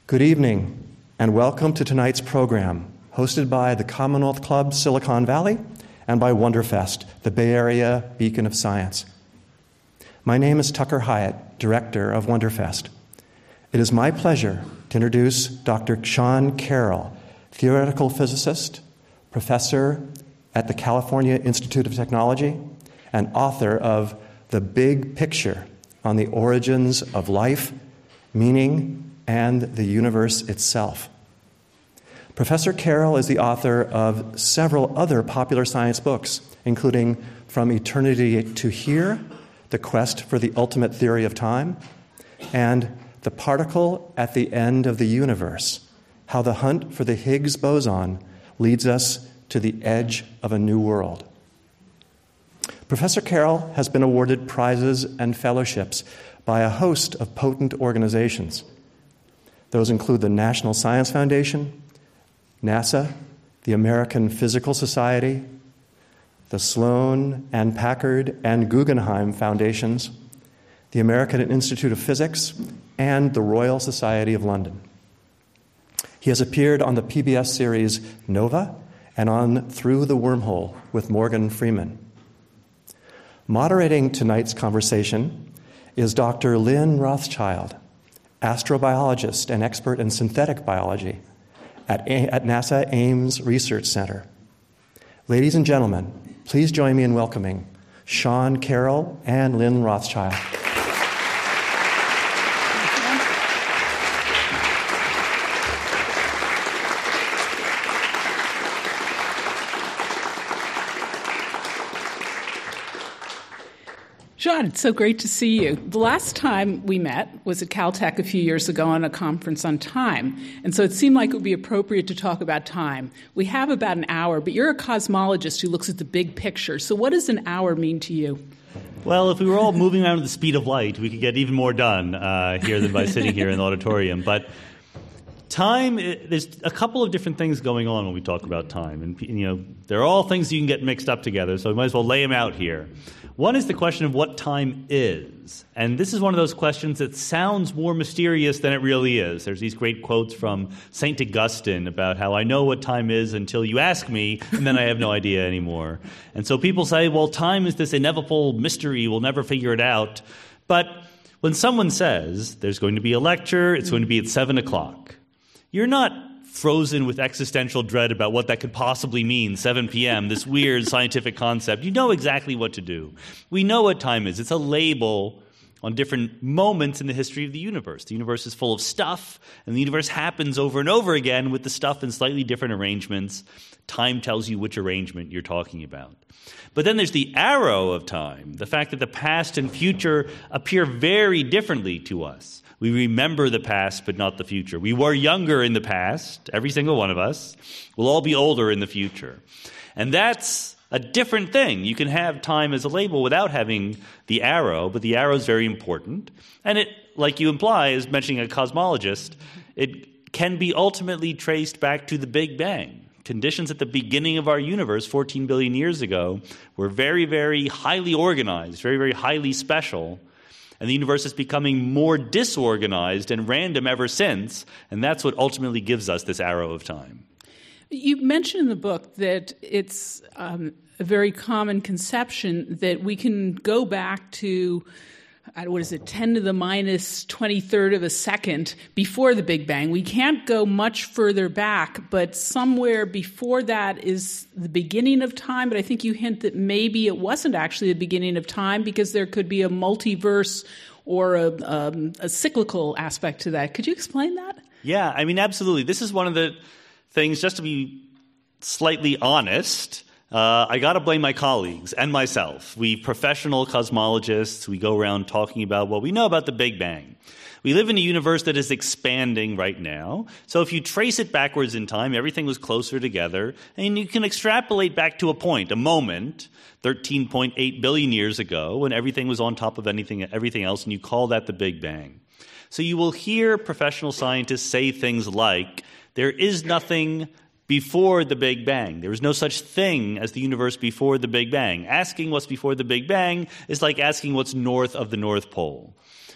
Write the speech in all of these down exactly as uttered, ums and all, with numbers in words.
Good evening, and welcome to tonight's program, hosted by the Commonwealth Club Silicon Valley and by Wonderfest, the Bay Area beacon of science. My name is Tucker Hyatt, director of Wonderfest. It is my pleasure to introduce Doctor Sean Carroll, theoretical physicist, professor at the California Institute of Technology, and author of The Big Picture on the Origins of Life, Meaning, and the Universe Itself. Professor Carroll is the author of several other popular science books, including From Eternity to Here, The Quest for the Ultimate Theory of Time, and The Particle at the End of the Universe, How the Hunt for the Higgs Boson Leads Us to the Edge of a New World. Professor Carroll has been awarded prizes and fellowships by a host of potent organizations. Those include the National Science Foundation, NASA, the American Physical Society, the Sloan and Packard and Guggenheim Foundations, the American Institute of Physics, and the Royal Society of London. He has appeared on the P B S series Nova and on Through the Wormhole with Morgan Freeman. Moderating tonight's conversation is Doctor Lynn Rothschild, astrobiologist and expert in synthetic biology at, at NASA Ames Research Center. Ladies and gentlemen, please join me in welcoming Sean Carroll and Lynn Rothschild. Sean, it's so great to see you. The last time we met was at Caltech a few years ago on a conference on time, and so it seemed like it would be appropriate to talk about time. We have about an hour, but you're a cosmologist who looks at the big picture, so what does an hour mean to you? Well, if we were all moving around at the speed of light, we could get even more done uh, here than by sitting here in the auditorium. But time, there's a couple of different things going on when we talk about time, and you know, they're all things you can get mixed up together, so we might as well lay them out here. One is the question of what time is. And this is one of those questions that sounds more mysterious than it really is. There's these great quotes from Saint Augustine about how I know what time is until you ask me, and then I have no idea anymore. And so people say, well, time is this inevitable mystery, we'll never figure it out. But when someone says there's going to be a lecture, it's going to be at seven o'clock, you're not frozen with existential dread about what that could possibly mean, seven p.m., this weird scientific concept. You know exactly what to do. We know what time is. It's a label on different moments in the history of the universe. The universe is full of stuff, and the universe happens over and over again with the stuff in slightly different arrangements. Time tells you which arrangement you're talking about. But then there's the arrow of time, the fact that the past and future appear very differently to us. We remember the past, but not the future. We were younger in the past, every single one of us. We'll all be older in the future. And that's a different thing. You can have time as a label without having the arrow, but the arrow is very important. And it, like you imply, is mentioning a cosmologist, it can be ultimately traced back to the Big Bang. Conditions at the beginning of our universe fourteen billion years ago were very, very highly organized, very, very highly special. And the universe is becoming more disorganized and random ever since, and that's what ultimately gives us this arrow of time. You mentioned in the book that it's um, a very common conception that we can go back to, what is it, ten to the minus twenty-third of a second before the Big Bang. We can't go much further back, but somewhere before that is the beginning of time. But I think you hint that maybe it wasn't actually the beginning of time because there could be a multiverse or a, um, a cyclical aspect to that. Could you explain that? Yeah, I mean, absolutely. This is one of the things, just to be slightly honest, Uh, I got to blame my colleagues and myself. We professional cosmologists, we go around talking about what we know about the Big Bang. We live in a universe that is expanding right now. So if you trace it backwards in time, everything was closer together. And you can extrapolate back to a point, a moment, thirteen point eight billion years ago, when everything was on top of anything, everything else, and you call that the Big Bang. So you will hear professional scientists say things like, there is nothing before the Big Bang. There was no such thing as the universe before the Big Bang. Asking what's before the Big Bang is like asking what's north of the North Pole.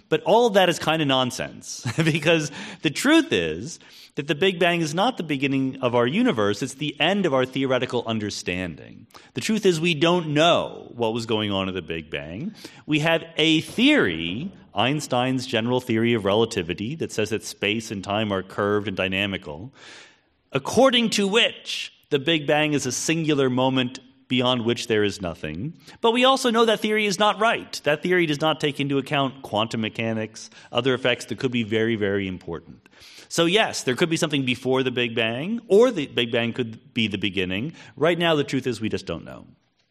But all of that is kind of nonsense because the truth is that the Big Bang is not the beginning of our universe. It's the end of our theoretical understanding. The truth is we don't know what was going on at the Big Bang. We have a theory, Einstein's general theory of relativity, that says that space and time are curved and dynamical, according to which the Big Bang is a singular moment beyond which there is nothing. But we also know that theory is not right. That theory does not take into account quantum mechanics, other effects that could be very, very important. So yes, there could be something before the Big Bang, or the Big Bang could be the beginning. Right now, the truth is we just don't know.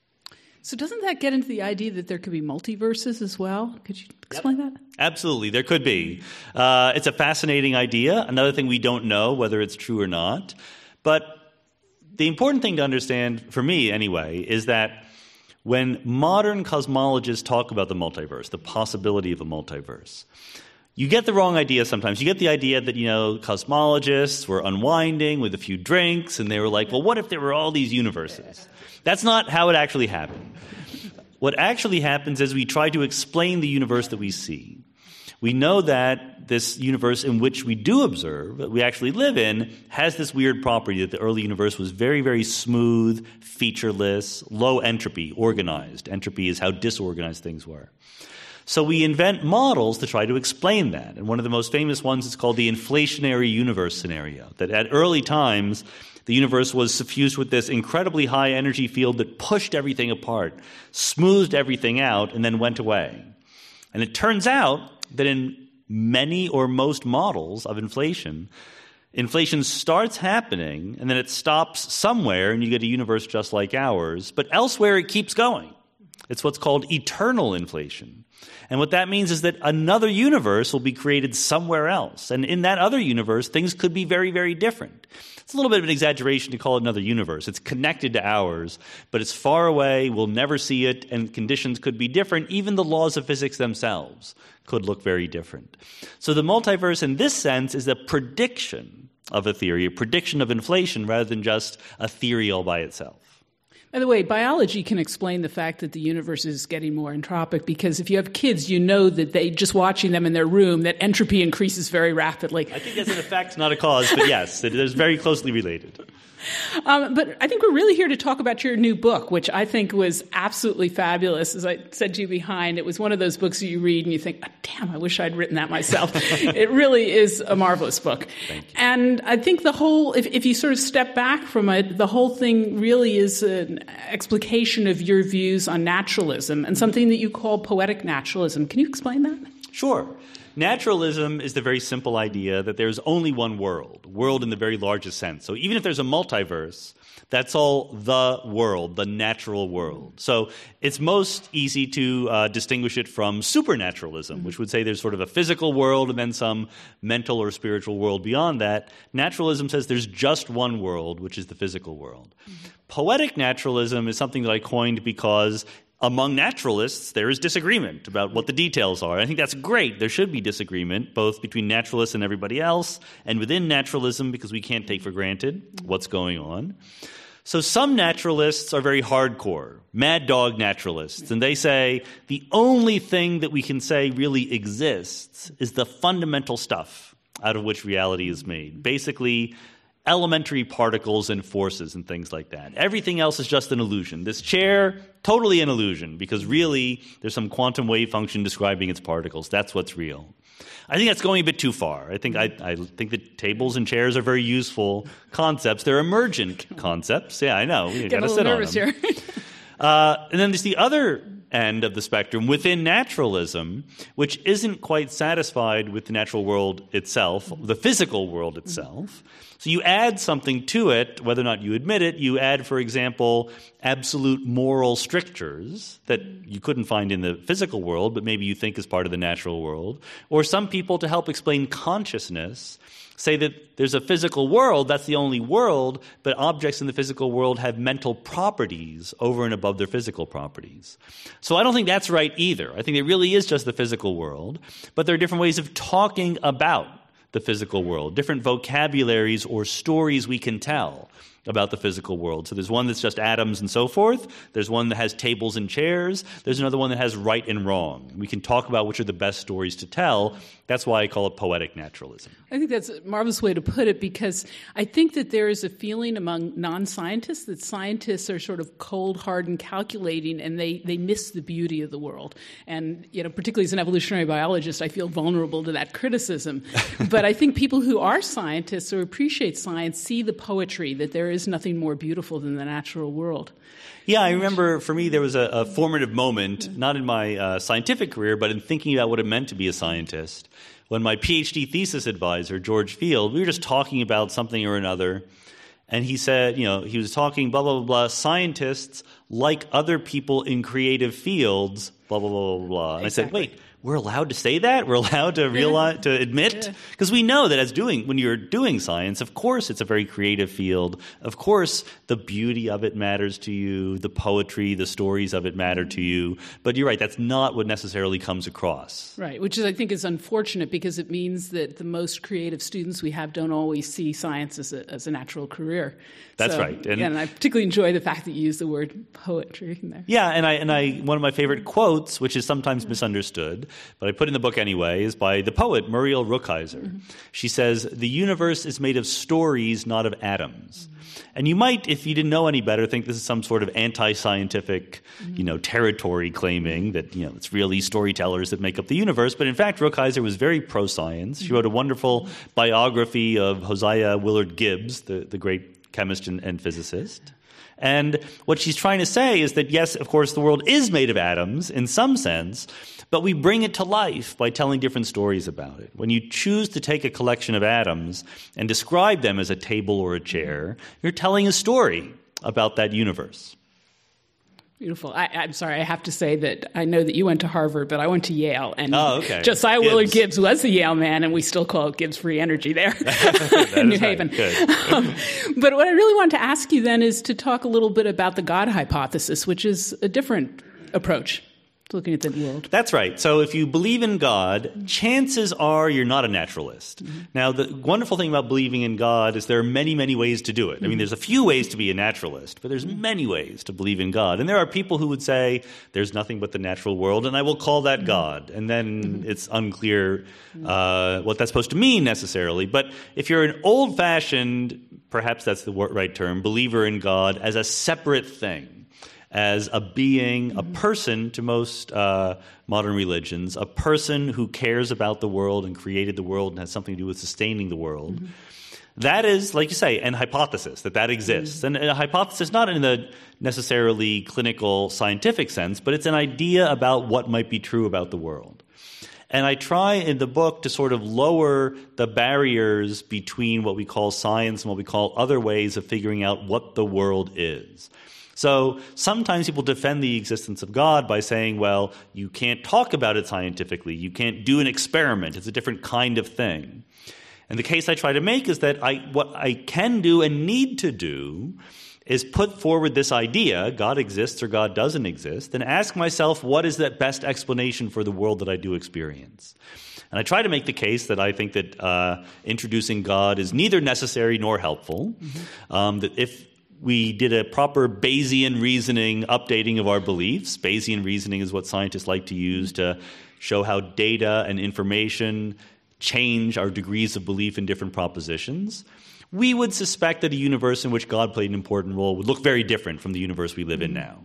So doesn't that get into the idea that there could be multiverses as well? Could you explain Yep. that? Absolutely, there could be. Uh, it's a fascinating idea. Another thing we don't know whether it's true or not. But the important thing to understand, for me anyway, is that when modern cosmologists talk about the multiverse, the possibility of a multiverse, you get the wrong idea sometimes. You get the idea that, you know, cosmologists were unwinding with a few drinks, and they were like, well, what if there were all these universes? That's not how it actually happened. What actually happens is we try to explain the universe that we see. We know that this universe in which we do observe, that we actually live in, has this weird property that the early universe was very, very smooth, featureless, low entropy, organized. Entropy is how disorganized things were. So we invent models to try to explain that. And one of the most famous ones is called the inflationary universe scenario, that at early times, the universe was suffused with this incredibly high energy field that pushed everything apart, smoothed everything out, and then went away. And it turns out that in many or most models of inflation, inflation starts happening, and then it stops somewhere, and you get a universe just like ours. But elsewhere, it keeps going. It's what's called eternal inflation. And what that means is that another universe will be created somewhere else. And in that other universe, things could be very, very different. It's a little bit of an exaggeration to call it another universe. It's connected to ours, but it's far away, we'll never see it, and conditions could be different. Even the laws of physics themselves could look very different. So the multiverse in this sense is a prediction of a theory, a prediction of inflation rather than just a theory all by itself. By the way, biology can explain the fact that the universe is getting more entropic because if you have kids, you know that they, just watching them in their room, that entropy increases very rapidly. I think that's an effect, not a cause, but yes, it is very closely related. Um, but I think we're really here to talk about your new book, which I think was absolutely fabulous. As I said to you behind, it was one of those books that you read and you think, oh, damn, I wish I'd written that myself. It really is a marvelous book. Thank you. And I think the whole, if, if you sort of step back from it, the whole thing really is an explication of your views on naturalism and something that you call poetic naturalism. Can you explain that? Sure. Naturalism is the very simple idea that there's only one world, world in the very largest sense. So even if there's a multiverse, that's all the world, the natural world. So it's most easy to uh, distinguish it from supernaturalism, which would say there's sort of a physical world and then some mental or spiritual world beyond that. Naturalism says there's just one world, which is the physical world. Mm-hmm. Poetic naturalism is something that I coined because among naturalists, there is disagreement about what the details are. I think that's great. There should be disagreement, both between naturalists and everybody else, and within naturalism, because we can't take for granted what's going on. So some naturalists are very hardcore, mad dog naturalists, and they say the only thing that we can say really exists is the fundamental stuff out of which reality is made. Basically, elementary particles and forces and things like that. Everything else is just an illusion. This chair, totally an illusion, because really there's some quantum wave function describing its particles. That's what's real. I think that's going a bit too far. I think I, I think that tables and chairs are very useful concepts. They're emergent concepts. Yeah, I know. You got to sit on them. Here. uh, and then there's the other end of the spectrum within naturalism, which isn't quite satisfied with the natural world itself, the physical world itself. So you add something to it, whether or not you admit it. You add, for example, absolute moral strictures that you couldn't find in the physical world, but maybe you think is part of the natural world. Or some people, to help explain consciousness, say that there's a physical world, that's the only world, but objects in the physical world have mental properties over and above their physical properties. So I don't think that's right either. I think it really is just the physical world, but there are different ways of talking about the physical world, different vocabularies or stories we can tell about the physical world. So there's one that's just atoms and so forth. There's one that has tables and chairs. There's another one that has right and wrong. We can talk about which are the best stories to tell. That's why I call it poetic naturalism. I think that's a marvelous way to put it, because I think that there is a feeling among non-scientists that scientists are sort of cold, hard, and calculating, and they, they miss the beauty of the world. And, you know, particularly as an evolutionary biologist, I feel vulnerable to that criticism. But I think people who are scientists or appreciate science see the poetry, that there is nothing more beautiful than the natural world. Yeah, I remember for me there was a, a formative moment, not in my uh, scientific career, but in thinking about what it meant to be a scientist. When my PhD thesis advisor, George Field, we were just talking about something or another, and he said, you know, he was talking, blah, blah, blah, blah, scientists, like other people in creative fields, blah, blah, blah, blah, blah. And exactly. I said, wait, we're allowed to say that? We're allowed to realize, to admit? Because we know that as doing, when you're doing science, of course it's a very creative field. Of course the beauty of it matters to you, the poetry, the stories of it matter to you. But you're right, that's not what necessarily comes across. Right, which is, I think, is unfortunate, because it means that the most creative students we have don't always see science as a, as a natural career. That's so, right. And, yeah, and I particularly enjoy the fact that you use the word poetry in there. Yeah, and I and I one of my favorite quotes, which is sometimes misunderstood, but I put in the book anyway, is by the poet Muriel Rukeyser. Mm-hmm. She says, "The universe is made of stories, not of atoms." Mm-hmm. And you might, if you didn't know any better, think this is some sort of anti-scientific, mm-hmm. you know, territory claiming that, you know, it's really storytellers that make up the universe. But in fact, Rukeyser was very pro-science. She wrote a wonderful biography of Hosea Willard Gibbs, the, the great chemist and, and physicist. And what she's trying to say is that, yes, of course, the world is made of atoms in some sense, but we bring it to life by telling different stories about it. When you choose to take a collection of atoms and describe them as a table or a chair, you're telling a story about that universe. Beautiful. I, I'm sorry, I have to say that I know that you went to Harvard, but I went to Yale. And oh, okay. Josiah Gibbs. Willard Gibbs was a Yale man, and we still call it Gibbs Free Energy there in New Haven. Right. Um, but what I really want to ask you then is to talk a little bit about the God hypothesis, which is a different approach to looking at the world. That's right. So if you believe in God, chances are you're not a naturalist. Mm-hmm. Now, the wonderful thing about believing in God is there are many, many ways to do it. Mm-hmm. I mean, there's a few ways to be a naturalist, but there's mm-hmm. many ways to believe in God. And there are people who would say, there's nothing but the natural world, and I will call that mm-hmm. God. And then mm-hmm. it's unclear uh, what that's supposed to mean necessarily. But if you're an old-fashioned, perhaps that's the right term, believer in God as a separate thing, as a being, a person to most uh, modern religions, a person who cares about the world and created the world and has something to do with sustaining the world. Mm-hmm. That is, like you say, an hypothesis, that that exists. Mm-hmm. And a hypothesis not in the necessarily clinical scientific sense, but it's an idea about what might be true about the world. And I try in the book to sort of lower the barriers between what we call science and what we call other ways of figuring out what the world is. So sometimes people defend the existence of God by saying, well, you can't talk about it scientifically. You can't do an experiment. It's a different kind of thing. And the case I try to make is that I, what I can do and need to do is put forward this idea, God exists or God doesn't exist, and ask myself, what is the best explanation for the world that I do experience? And I try to make the case that I think that uh, introducing God is neither necessary nor helpful, mm-hmm. um, that if we did a proper Bayesian reasoning updating of our beliefs. Bayesian reasoning is what scientists like to use to show how data and information change our degrees of belief in different propositions. We would suspect that a universe in which God played an important role would look very different from the universe we live in now.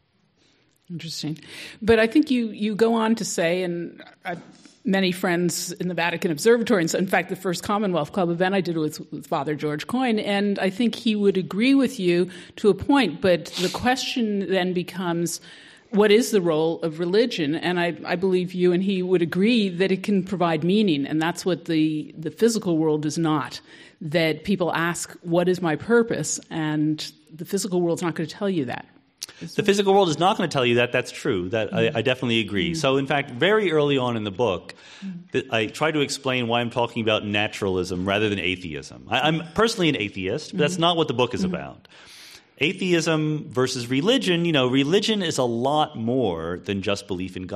Interesting. But I think you, you go on to say, and I many friends in the Vatican Observatory. And so, in fact, the first Commonwealth Club event I did was with Father George Coyne, and I think he would agree with you to a point. But the question then becomes, what is the role of religion? And I, I believe you and he would agree that it can provide meaning, and that's what the, the physical world does not. That people ask, what is my purpose? And the physical world's not going to tell you that. The physical world is not going to tell you that. That's true. That mm. I, I definitely agree. Mm. So, in fact, very early on in the book, mm. I try to explain why I'm talking about naturalism rather than atheism. I, I'm personally an atheist, but mm. that's not what the book is mm. about. Atheism versus religion, you know, religion is a lot more than just belief in God,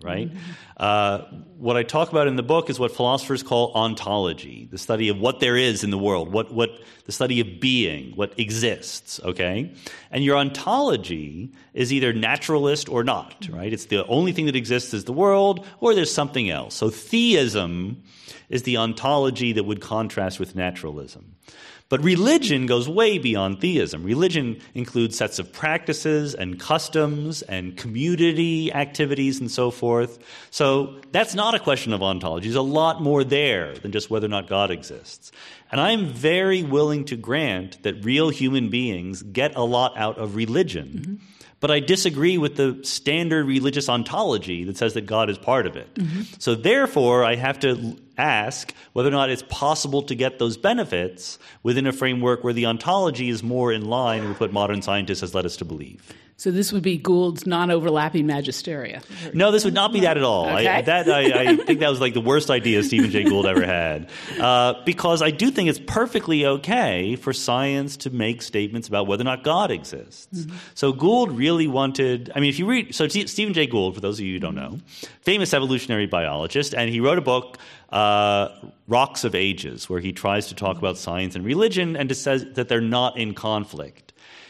right? Mm-hmm. Uh, what I talk about in the book is what philosophers call ontology, the study of what there is in the world, what what the study of being, what exists, okay? And your ontology is either naturalist or not, right? It's the only thing that exists is the world, or there's something else. So theism is the ontology that would contrast with naturalism. But religion goes way beyond theism. Religion includes sets of practices and customs and community activities and so forth. So that's not a question of ontology. There's a lot more there than just whether or not God exists. And I'm very willing to grant that real human beings get a lot out of religion. Mm-hmm. But I disagree with the standard religious ontology that says that God is part of it. Mm-hmm. So therefore, I have to ask whether or not it's possible to get those benefits within a framework where the ontology is more in line with what modern scientists has led us to believe. So this would be Gould's non-overlapping magisteria. No, this would not be that at all. Okay. I, that, I, I think that was like the worst idea Stephen Jay Gould ever had. Uh, because I do think it's perfectly okay for science to make statements about whether or not God exists. Mm-hmm. So Gould really wanted, I mean, if you read, so T- Stephen Jay Gould, for those of you who don't know, famous evolutionary biologist, and he wrote a book, uh, Rocks of Ages, where he tries to talk about science and religion and says that they're not in conflict.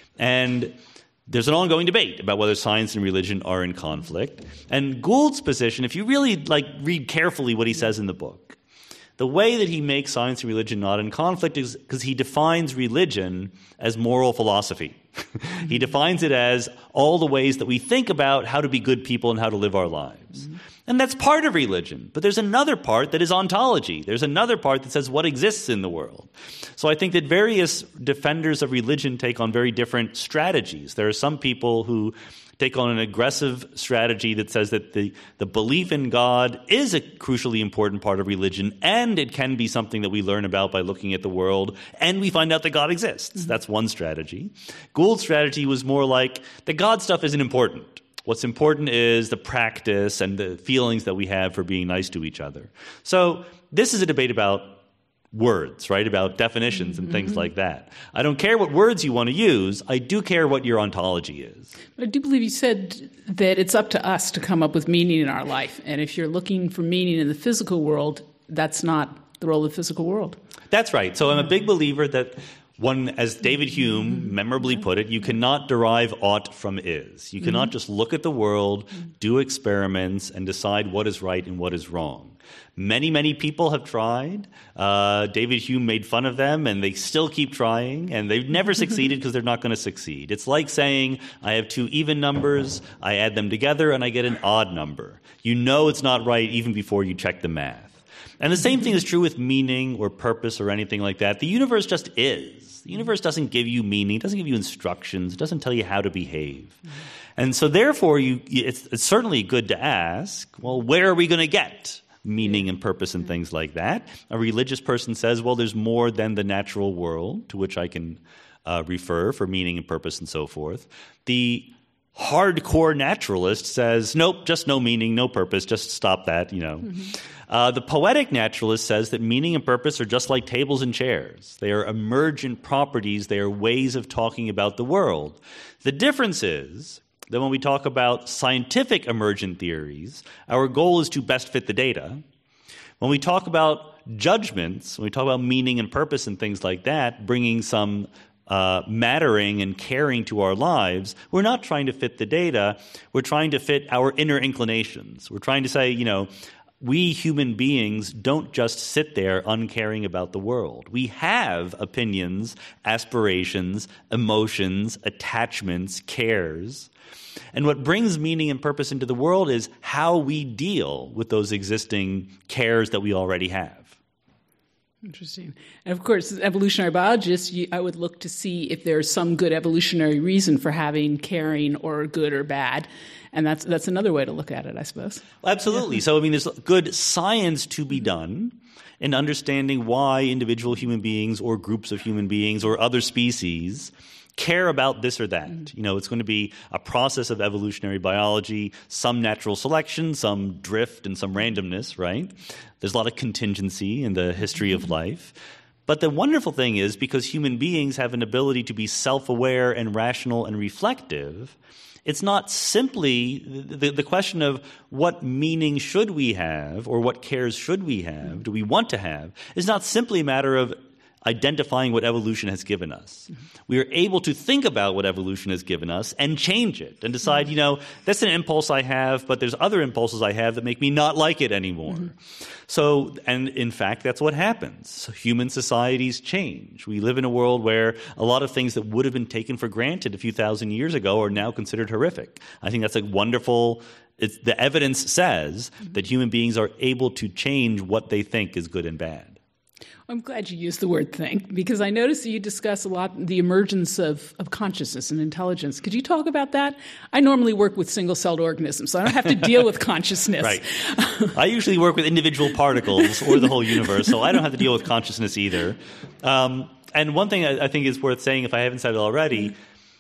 And there's an ongoing debate about whether science and religion are in conflict. And Gould's position, if you really like read carefully what he says in the book, the way that he makes science and religion not in conflict is because he defines religion as moral philosophy. He defines it as all the ways that we think about how to be good people and how to live our lives. Mm-hmm. And that's part of religion. But there's another part that is ontology. There's another part that says what exists in the world. So I think that various defenders of religion take on very different strategies. There are some people who take on an aggressive strategy that says that the, the belief in God is a crucially important part of religion, and it can be something that we learn about by looking at the world, and we find out that God exists. Mm-hmm. That's one strategy. Gould's strategy was more like the God stuff isn't important. What's important is the practice and the feelings that we have for being nice to each other. So this is a debate about words, right? About definitions and mm-hmm. things like that. I don't care what words you want to use. I do care what your ontology is. But I do believe you said that it's up to us to come up with meaning in our life. And if you're looking for meaning in the physical world, that's not the role of the physical world. That's right. So I'm a big believer that one, as David Hume memorably put it, you cannot derive aught from is. You cannot mm-hmm. just look at the world, do experiments, and decide what is right and what is wrong. Many, many people have tried. Uh, David Hume made fun of them, and they still keep trying, and they've never succeeded because they're not going to succeed. It's like saying, I have two even numbers, I add them together, and I get an odd number. You know it's not right even before you check the math. And the same thing is true with meaning or purpose or anything like that. The universe just is. The universe doesn't give you meaning, doesn't give you instructions, it doesn't tell you how to behave. Mm-hmm. And so therefore, you, it's, it's certainly good to ask, well, where are we going to get meaning and purpose and things like that? A religious person says, well, there's more than the natural world to which I can uh, refer for meaning and purpose and so forth. The hardcore naturalist says, nope, just no meaning, no purpose, just stop that, you know. Mm-hmm. Uh, the poetic naturalist says that meaning and purpose are just like tables and chairs. They are emergent properties. They are ways of talking about the world. The difference is that when we talk about scientific emergent theories, our goal is to best fit the data. When we talk about judgments, when we talk about meaning and purpose and things like that, bringing some uh, mattering and caring to our lives, we're not trying to fit the data. We're trying to fit our inner inclinations. We're trying to say, you know, we human beings don't just sit there uncaring about the world. We have opinions, aspirations, emotions, attachments, cares. And what brings meaning and purpose into the world is how we deal with those existing cares that we already have. Interesting. And of course, as evolutionary biologists, you, I would look to see if there's some good evolutionary reason for having caring or good or bad. And that's that's another way to look at it, I suppose. Well, absolutely. Yeah. So, I mean, there's good science to be done in understanding why individual human beings or groups of human beings or other species care about this or that. Mm-hmm. You know, it's going to be a process of evolutionary biology, some natural selection, some drift, and some randomness, right? There's a lot of contingency in the history of life. But the wonderful thing is, because human beings have an ability to be self-aware and rational and reflective, it's not simply the, the question of what meaning should we have or what cares should we have, do we want to have, is not simply a matter of identifying what evolution has given us. Mm-hmm. We are able to think about what evolution has given us and change it and decide, mm-hmm. you know, that's an impulse I have, but there's other impulses I have that make me not like it anymore. Mm-hmm. So, and in fact, that's what happens. So human societies change. We live in a world where a lot of things that would have been taken for granted a few thousand years ago are now considered horrific. I think that's a wonderful it's, the evidence says mm-hmm. that human beings are able to change what they think is good and bad. I'm glad you used the word think, because I noticed that you discuss a lot the emergence of, of consciousness and intelligence. Could you talk about that? I normally work with single-celled organisms, so I don't have to deal with consciousness. Right. I usually work with individual particles or the whole universe, so I don't have to deal with consciousness either. Um, and one thing I, I think is worth saying, if I haven't said it already,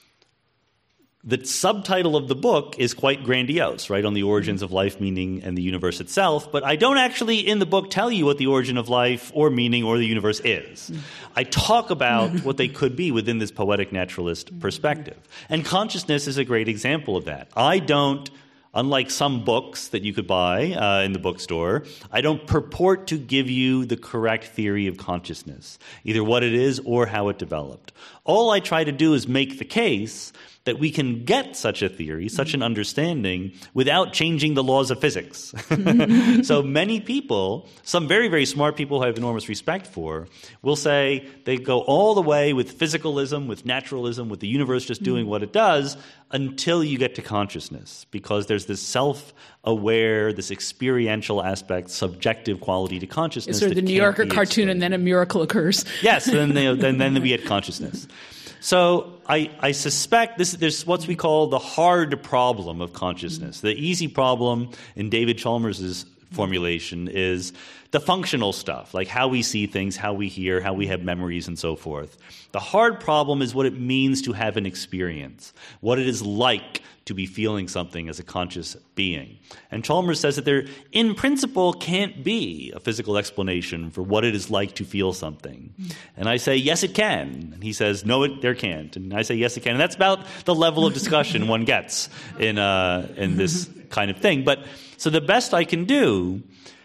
the subtitle of the book is quite grandiose, right, on the origins of life, meaning, and the universe itself. But I don't actually, in the book, tell you what the origin of life or meaning or the universe is. I talk about what they could be within this poetic naturalist perspective. And consciousness is a great example of that. I don't, unlike some books that you could buy uh, in the bookstore, I don't purport to give you the correct theory of consciousness, either what it is or how it developed. All I try to do is make the case that we can get such a theory, such an understanding, without changing the laws of physics. So many people, some very, very smart people who I have enormous respect for, will say they go all the way with physicalism, with naturalism, with the universe just doing what it does, until you get to consciousness, because there's this self-aware, this experiential aspect, subjective quality to consciousness. Is there the New Yorker cartoon and then a miracle occurs? Yes, and then, they, then, then we get consciousness. So I, I suspect this, there's what we call the hard problem of consciousness. The easy problem in David Chalmers' formulation is the functional stuff, like how we see things, how we hear, how we have memories, and so forth. The hard problem is what it means to have an experience, what it is like to be feeling something as a conscious being. And Chalmers says that there, in principle, can't be a physical explanation for what it is like to feel something. And I say, yes, it can. And he says, no, it, there can't. And I say, yes, it can. And that's about the level of discussion one gets in uh, in this kind of thing. But so the best I can do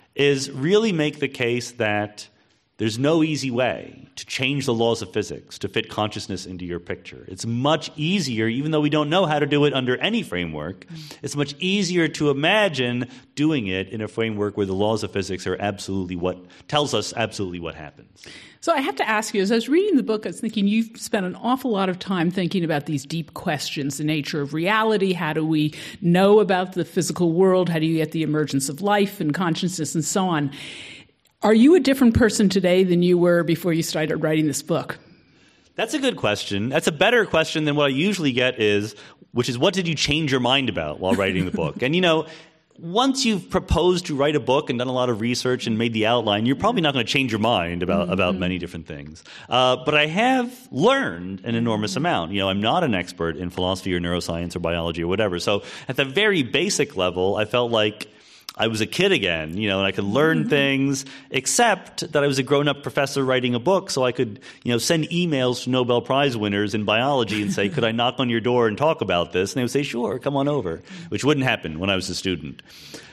is really make the case that there's no easy way to change the laws of physics to fit consciousness into your picture. It's much easier, even though we don't know how to do it under any framework, it's much easier to imagine doing it in a framework where the laws of physics are absolutely what tells us absolutely what happens. So I have to ask you, as I was reading the book, I was thinking you've spent an awful lot of time thinking about these deep questions, the nature of reality, how do we know about the physical world, how do you get the emergence of life and consciousness and so on. Are you a different person today than you were before you started writing this book? That's a good question. That's a better question than what I usually get is, which is, what did you change your mind about while writing the book? And, you know, once you've proposed to write a book and done a lot of research and made the outline, you're probably not going to change your mind about, mm-hmm. about many different things. Uh, but I have learned an enormous amount. You know, I'm not an expert in philosophy or neuroscience or biology or whatever. So at the very basic level, I felt like I was a kid again, you know, and I could learn mm-hmm. things, except that I was a grown-up professor writing a book, so I could, you know, send emails to Nobel Prize winners in biology and say, could I knock on your door and talk about this? And they would say, sure, come on over, which wouldn't happen when I was a student.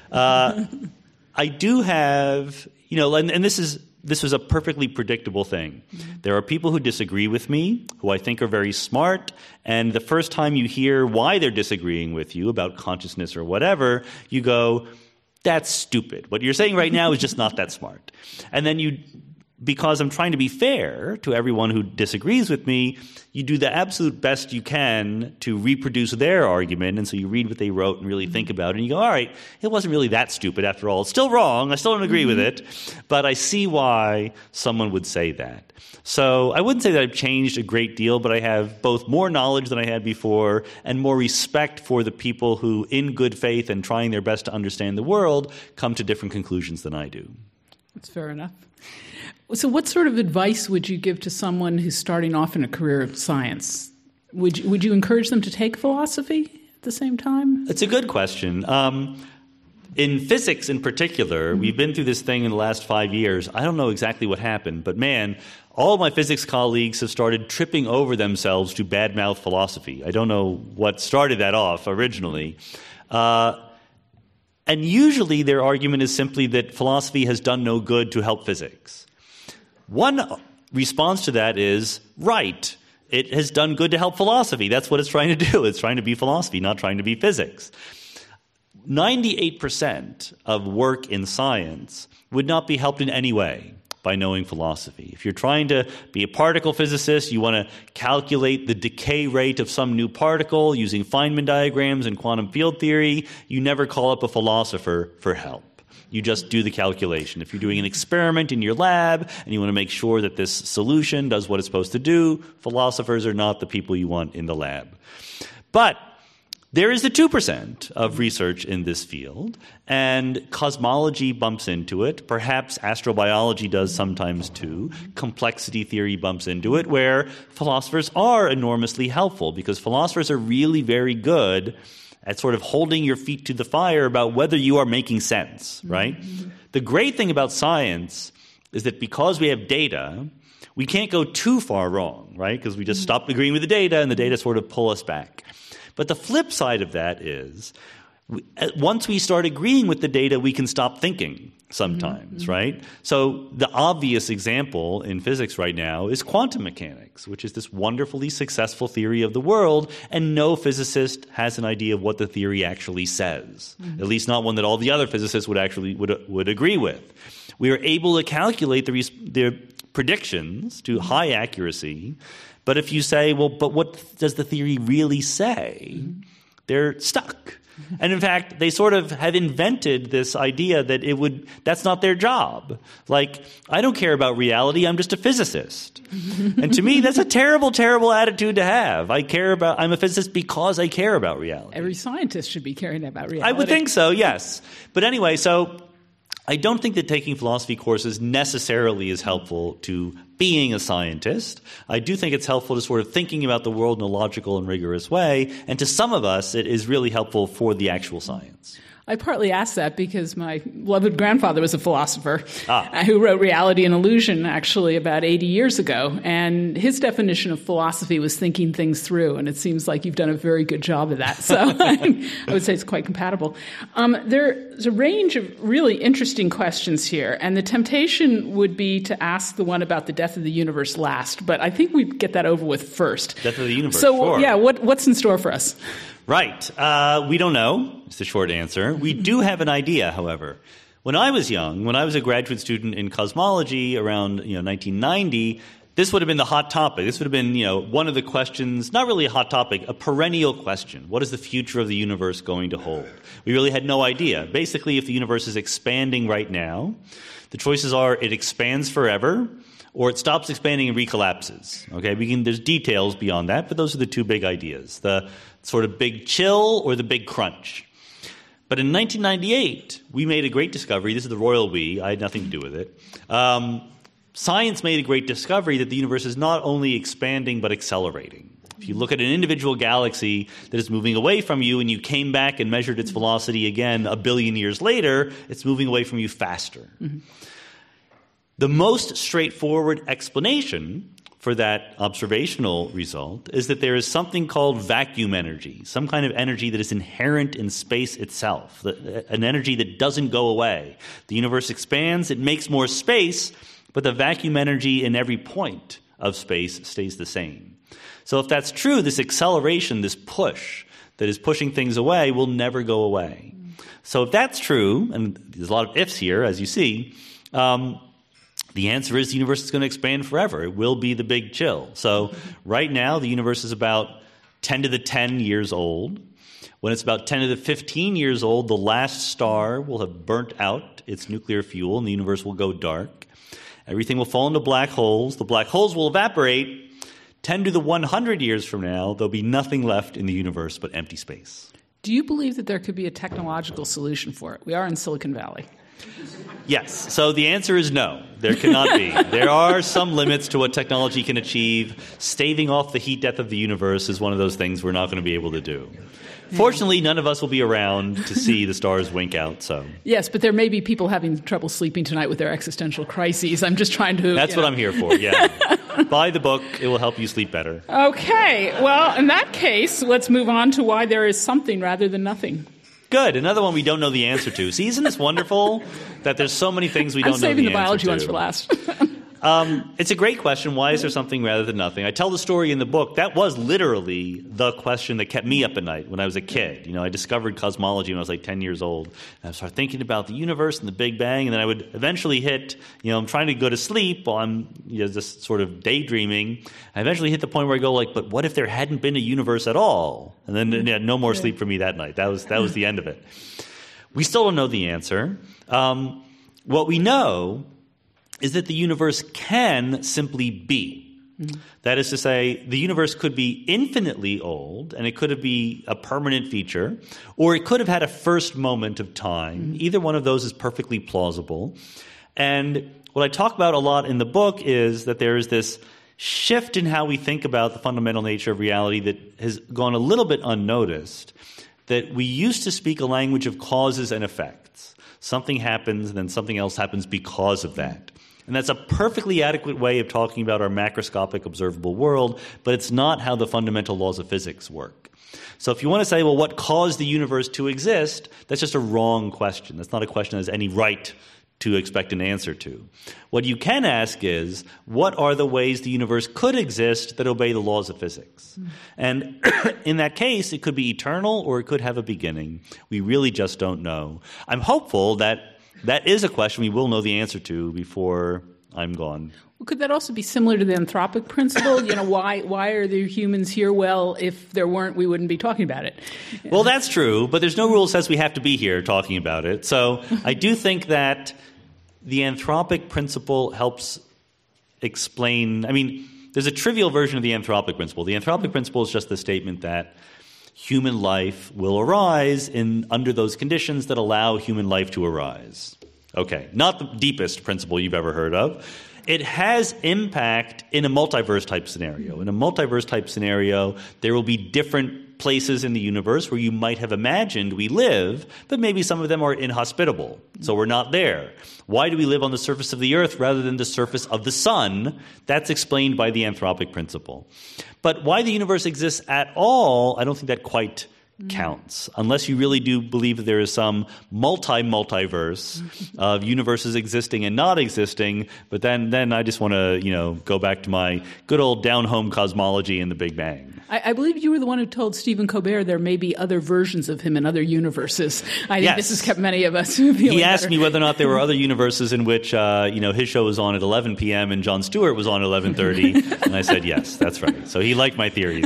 Uh, I do have, you know, and, and this is this was a perfectly predictable thing. Mm-hmm. There are people who disagree with me, who I think are very smart, and the first time you hear why they're disagreeing with you about consciousness or whatever, you go, that's stupid. What you're saying right now is just not that smart. And then you, because I'm trying to be fair to everyone who disagrees with me, you do the absolute best you can to reproduce their argument. And so you read what they wrote and really think about it. And you go, all right, it wasn't really that stupid after all. It's still wrong. I still don't agree with it. But I see why someone would say that. So I wouldn't say that I've changed a great deal, but I have both more knowledge than I had before and more respect for the people who, in good faith and trying their best to understand the world, come to different conclusions than I do. That's fair enough. So what sort of advice would you give to someone who's starting off in a career of science? Would you, would you encourage them to take philosophy at the same time? It's a good question. Um, In physics in particular, we've been through this thing in the last five years. I don't know exactly what happened, but man, all of my physics colleagues have started tripping over themselves to badmouth philosophy. I don't know what started that off originally. Uh, and usually their argument is simply that philosophy has done no good to help physics. One response to that is, right, it has done good to help philosophy. That's what it's trying to do. It's trying to be philosophy, not trying to be physics. ninety-eight percent of work in science would not be helped in any way by knowing philosophy. If you're trying to be a particle physicist, you want to calculate the decay rate of some new particle using Feynman diagrams and quantum field theory, you never call up a philosopher for help. You just do the calculation. If you're doing an experiment in your lab and you want to make sure that this solution does what it's supposed to do, philosophers are not the people you want in the lab. But there is the two percent of research in this field, and cosmology bumps into it. Perhaps astrobiology does sometimes too. Complexity theory bumps into it, where philosophers are enormously helpful because philosophers are really very good at sort of holding your feet to the fire about whether you are making sense, right? Mm-hmm. The great thing about science is that because we have data, we can't go too far wrong, right? Because we just mm-hmm. stop agreeing with the data and the data sort of pull us back. But the flip side of that is once we start agreeing with the data, we can stop thinking sometimes, mm-hmm. right? So the obvious example in physics right now is quantum mechanics, which is this wonderfully successful theory of the world, and no physicist has an idea of what the theory actually says, mm-hmm. at least not one that all the other physicists would actually would, would agree with. We are able to calculate the, res- the predictions to mm-hmm. high accuracy. But if you say, well, but what does the theory really say? Mm-hmm. They're stuck. And in fact, they sort of have invented this idea that it would that's not their job. Like, I don't care about reality, I'm just a physicist. And to me, that's a terrible, terrible attitude to have. I care about I'm a physicist because I care about reality. Every scientist should be caring about reality. I would think so, yes. But anyway, so I don't think that taking philosophy courses necessarily is helpful to being a scientist. I do think it's helpful to sort of thinking about the world in a logical and rigorous way. And to some of us, it is really helpful for the actual science. I partly asked that because my beloved grandfather was a philosopher ah. who wrote Reality and Illusion actually about eighty years ago. And his definition of philosophy was thinking things through. And it seems like you've done a very good job of that. So I would say it's quite compatible. Um, there's a range of really interesting questions here. And the temptation would be to ask the one about the death of the universe last. But I think we get that over with first. Death of the universe, So, sure. yeah, what, what's in store for us? Right. Uh, we don't know. It's the short answer. We do have an idea, however. When I was young, when I was a graduate student in cosmology around you know nineteen ninety, this would have been the hot topic. This would have been you know one of the questions, not really a hot topic, a perennial question. What is the future of the universe going to hold? We really had no idea. Basically, if the universe is expanding right now, the choices are it expands forever, or it stops expanding and recollapses. Okay, we can, there's details beyond that, but those are the two big ideas, the sort of big chill or the big crunch. But in nineteen ninety-eight, we made a great discovery. This is the royal we. I had nothing to do with it. Um, science made a great discovery that the universe is not only expanding but accelerating. If you look at an individual galaxy that is moving away from you and you came back and measured its velocity again a billion years later, it's moving away from you faster. Mm-hmm. The most straightforward explanation for that observational result is that there is something called vacuum energy, some kind of energy that is inherent in space itself, an energy that doesn't go away. The universe expands, it makes more space, but the vacuum energy in every point of space stays the same. So if that's true, this acceleration, this push that is pushing things away will never go away. So if that's true, and there's a lot of ifs here, as you see, um, the answer is the universe is going to expand forever. It will be the big chill. So right now, the universe is about ten to the ten years old. When it's about ten to the fifteen years old, the last star will have burnt out its nuclear fuel, and the universe will go dark. Everything will fall into black holes. The black holes will evaporate. ten to the one hundred years from now, there'll be nothing left in the universe but empty space. Do you believe that there could be a technological solution for it? We are in Silicon Valley. Yes. So the answer is no. There cannot be. There are some limits to what technology can achieve. Staving off the heat death of the universe is one of those things we're not going to be able to do. Fortunately, none of us will be around to see the stars wink out. So yes, but there may be people having trouble sleeping tonight with their existential crises. I'm just trying to. That's what know. I'm here for. Yeah, buy the book; it will help you sleep better. Okay. Well, in that case, let's move on to why there is something rather than nothing. Good. Another one we don't know the answer to. See, isn't this wonderful that there's so many things we don't I'm know the, saving the answer biology to? ones for last. Um, it's a great question. Why is there something rather than nothing? I tell the story in the book. That was literally the question that kept me up at night when I was a kid. You know, I discovered cosmology when I was like ten years old. And I started thinking about the universe and the Big Bang, and then I would eventually hit, you know, I'm trying to go to sleep while I'm you know, just sort of daydreaming. I eventually hit the point where I go like, but what if there hadn't been a universe at all? And then yeah, no more sleep for me that night. That was, that was the end of it. We still don't know the answer. Um, what we know is that the universe can simply be. Mm-hmm. That is to say, the universe could be infinitely old, and it could be a permanent feature, or it could have had a first moment of time. Mm-hmm. Either one of those is perfectly plausible. And what I talk about a lot in the book is that there is this shift in how we think about the fundamental nature of reality that has gone a little bit unnoticed, that we used to speak a language of causes and effects. Something happens, and then something else happens because of that. And that's a perfectly adequate way of talking about our macroscopic observable world, but it's not how the fundamental laws of physics work. So if you want to say, well, what caused the universe to exist, that's just a wrong question. That's not a question that has any right to expect an answer to. What you can ask is, what are the ways the universe could exist that obey the laws of physics? Mm. And in that case, it could be eternal or it could have a beginning. We really just don't know. I'm hopeful that that is a question we will know the answer to before I'm gone. Well, could that also be similar to the anthropic principle? You know, why why are there humans here? Well, if there weren't, we wouldn't be talking about it. Yeah. Well, that's true, but there's no rule that says we have to be here talking about it. So I do think that the anthropic principle helps explain. I mean, there's a trivial version of the anthropic principle. The anthropic principle is just the statement that human life will arise in under those conditions that allow human life to arise. Okay, not the deepest principle you've ever heard of. It has impact in a multiverse type scenario. In a multiverse type scenario, there will be different places in the universe where you might have imagined we live, but maybe some of them are inhospitable, so we're not there. Why do we live on the surface of the earth rather than the surface of the sun? That's explained by the anthropic principle. But why the universe exists at all, I don't think that quite counts, unless you really do believe that there is some multi-multiverse of universes existing and not existing. But then, then I just want to, you know, go back to my good old down-home cosmology and the Big Bang. I, I believe you were the one who told Stephen Colbert there may be other versions of him in other universes. I think yes. This has kept many of us feeling He asked better. me whether or not there were other universes in which, uh, you know, his show was on at eleven p.m. and Jon Stewart was on at eleven thirty, and I said yes, that's right. So he liked my theory.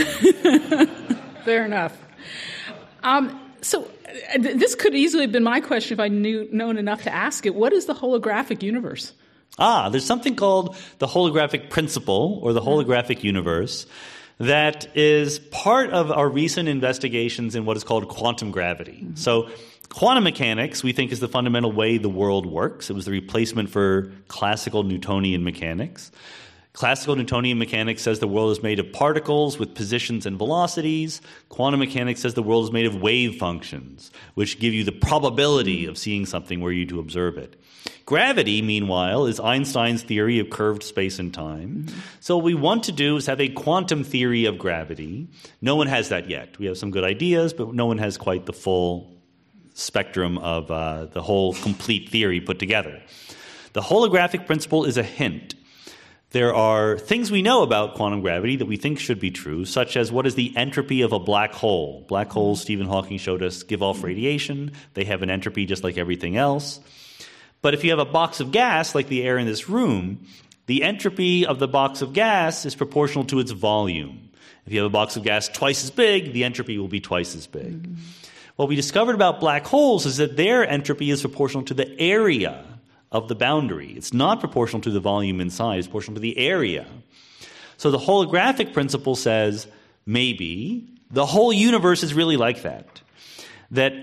Fair enough. Um, so uh, th- this could easily have been my question if I knew known enough to ask it. What is the holographic universe? Ah, there's something called the holographic principle or the holographic universe that is part of our recent investigations in what is called quantum gravity. Mm-hmm. So quantum mechanics, we think, is the fundamental way the world works. It was the replacement for classical Newtonian mechanics. Classical Newtonian mechanics says the world is made of particles with positions and velocities. Quantum mechanics says the world is made of wave functions, which give you the probability of seeing something were you to observe it. Gravity, meanwhile, is Einstein's theory of curved space and time. Mm-hmm. So what we want to do is have a quantum theory of gravity. No one has that yet. We have some good ideas, but no one has quite the full spectrum of uh, the whole complete theory put together. The holographic principle is a hint. There are things we know about quantum gravity that we think should be true, such as what is the entropy of a black hole. Black holes, Stephen Hawking showed us, give off radiation. They have an entropy just like everything else. But if you have a box of gas, like the air in this room, the entropy of the box of gas is proportional to its volume. If you have a box of gas twice as big, the entropy will be twice as big. Mm-hmm. What we discovered about black holes is that their entropy is proportional to the area of the boundary. It's not proportional to the volume inside. It's proportional to the area. So the holographic principle says maybe the whole universe is really like that. That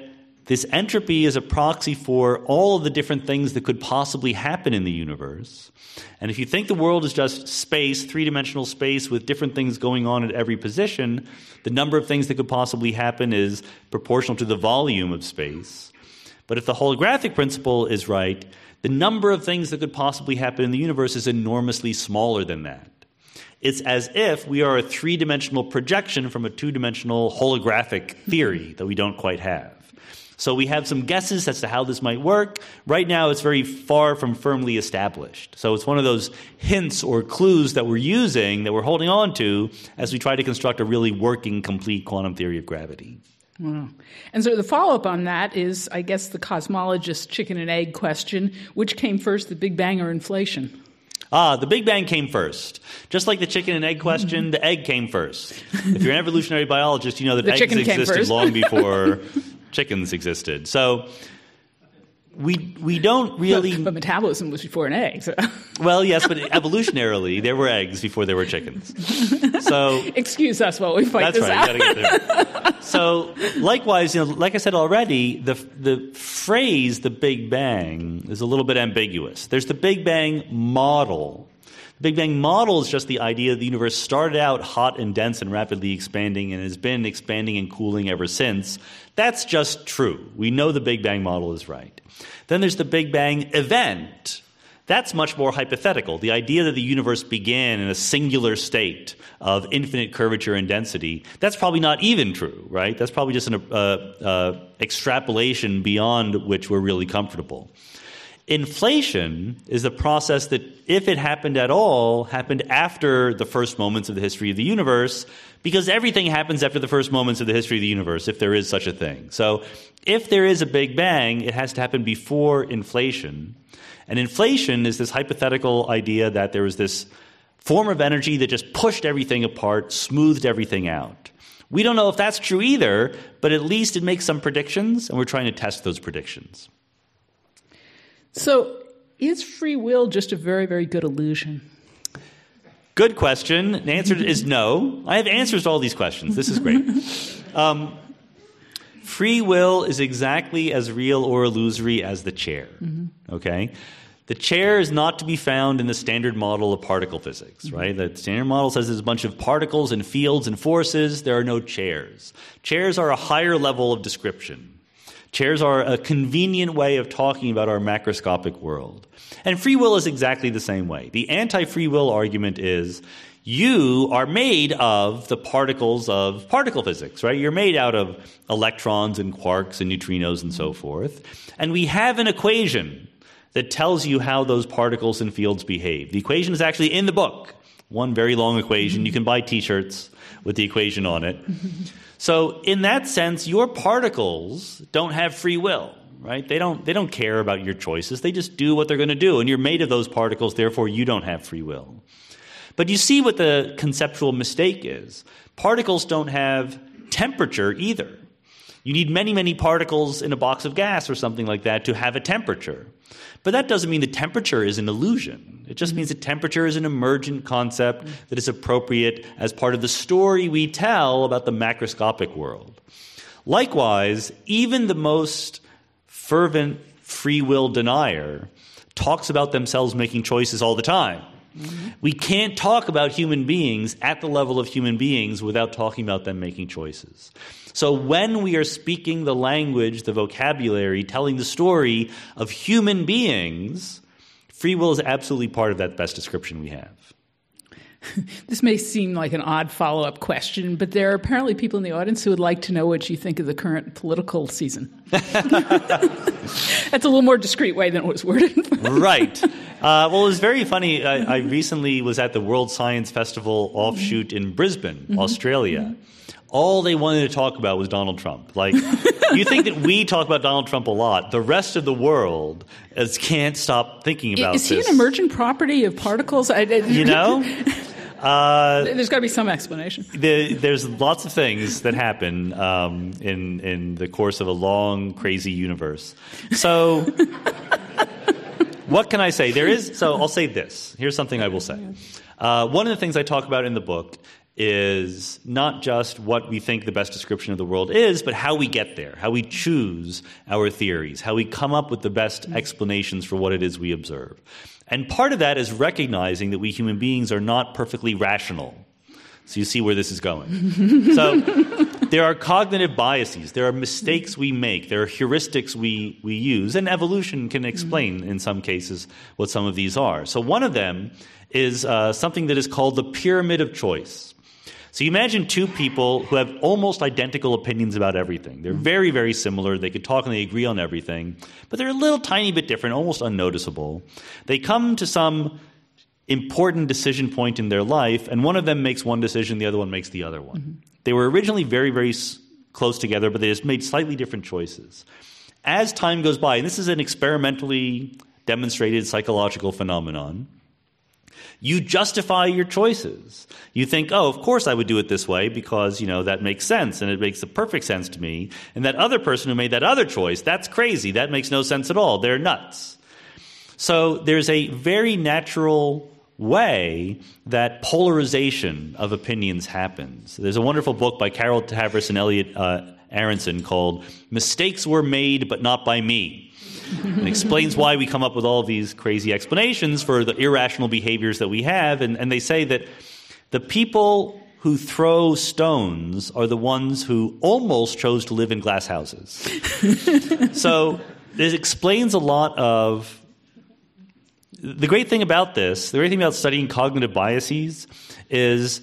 this entropy is a proxy for all of the different things that could possibly happen in the universe. And if you think the world is just space, three-dimensional space with different things going on at every position, the number of things that could possibly happen is proportional to the volume of space. But if the holographic principle is right, the number of things that could possibly happen in the universe is enormously smaller than that. It's as if we are a three-dimensional projection from a two-dimensional holographic theory that we don't quite have. So we have some guesses as to how this might work. Right now, it's very far from firmly established. So it's one of those hints or clues that we're using, that we're holding on to, as we try to construct a really working, complete quantum theory of gravity. Wow. And so the follow-up on that is, I guess, the cosmologist chicken and egg question. Which came first, the Big Bang or inflation? Ah, the Big Bang came first. Just like the chicken and egg question, mm-hmm. the egg came first. If you're an evolutionary biologist, you know that the eggs existed long before chickens existed. So we we don't really... But, but metabolism was before an egg. So. Well, yes, but evolutionarily, there were eggs before there were chickens. So excuse us while we fight that's this right, out. You gotta get there. So likewise, you know, like I said already, the the phrase "the Big Bang" is a little bit ambiguous. There's the Big Bang model. The Big Bang model is just the idea that the universe started out hot and dense and rapidly expanding and has been expanding and cooling ever since. That's just true. We know the Big Bang model is right. Then there's the Big Bang event. That's much more hypothetical. The idea that the universe began in a singular state of infinite curvature and density, that's probably not even true, right? That's probably just an uh, uh, extrapolation beyond which we're really comfortable. Inflation is a process that, if it happened at all, happened after the first moments of the history of the universe, because everything happens after the first moments of the history of the universe, if there is such a thing. So if there is a Big Bang, it has to happen before inflation. And inflation is this hypothetical idea that there was this form of energy that just pushed everything apart, smoothed everything out. We don't know if that's true either, but at least it makes some predictions, and we're trying to test those predictions. So is free will just a very, very good illusion? Good question. The answer is no. I have answers to all these questions. This is great. Um, free will is exactly as real or illusory as the chair. Mm-hmm. Okay? The chair is not to be found in the standard model of particle physics, right? The standard model says there's a bunch of particles and fields and forces. There are no chairs. Chairs are a higher level of description. Chairs are a convenient way of talking about our macroscopic world. And free will is exactly the same way. The anti-free will argument is you are made of the particles of particle physics, right? You're made out of electrons and quarks and neutrinos and so forth. And we have an equation that tells you how those particles and fields behave. The equation is actually in the book. One very long equation. You can buy T-shirts with the equation on it. So in that sense, your particles don't have free will, right? They don't, they don't care about your choices. They just do what they're going to do. And you're made of those particles, therefore you don't have free will. But you see what the conceptual mistake is. Particles don't have temperature either. You need many, many particles in a box of gas or something like that to have a temperature. But that doesn't mean the temperature is an illusion. It just means that temperature is an emergent concept that is appropriate as part of the story we tell about the macroscopic world. Likewise, even the most fervent free will denier talks about themselves making choices all the time. Mm-hmm. We can't talk about human beings at the level of human beings without talking about them making choices. So when we are speaking the language, the vocabulary, telling the story of human beings, free will is absolutely part of that best description we have. This may seem like an odd follow-up question, but there are apparently people in the audience who would like to know what you think of the current political season. That's a little more discreet way than it was worded. Right. Uh, well, it was very funny. I, I recently was at the World Science Festival offshoot in Brisbane, mm-hmm. Australia. Mm-hmm. All they wanted to talk about was Donald Trump. Like, you think that we talk about Donald Trump a lot. The rest of the world is, can't stop thinking about is this. Is he an emergent property of particles? I, I, you know? Uh, there's got to be some explanation. The, there's lots of things that happen um, in, in the course of a long, crazy universe. So what can I say? There is. So I'll say this. Here's something I will say. Uh, one of the things I talk about in the book is not just what we think the best description of the world is, but how we get there, how we choose our theories, how we come up with the best explanations for what it is we observe. And part of that is recognizing that we human beings are not perfectly rational. So you see where this is going. So there are cognitive biases. There are mistakes we make. There are heuristics we, we use. And evolution can explain, in some cases, what some of these are. So one of them is uh, something that is called the pyramid of choice. So you imagine two people who have almost identical opinions about everything. They're very, very similar. They could talk and they agree on everything. But they're a little tiny bit different, almost unnoticeable. They come to some important decision point in their life, and one of them makes one decision, the other one makes the other one. Mm-hmm. They were originally very, very s- close together, but they just made slightly different choices. As time goes by, and this is an experimentally demonstrated psychological phenomenon, you justify your choices. You think, oh, of course I would do it this way because, you know, that makes sense and it makes the perfect sense to me. And that other person who made that other choice, that's crazy. That makes no sense at all. They're nuts. So there's a very natural way that polarization of opinions happens. There's a wonderful book by Carol Tavris and Elliot uh, Aronson called Mistakes Were Made But Not By Me. It explains why we come up with all these crazy explanations for the irrational behaviors that we have. And, and they say that the people who throw stones are the ones who almost chose to live in glass houses. So this explains a lot of the great thing about this, the great thing about studying cognitive biases is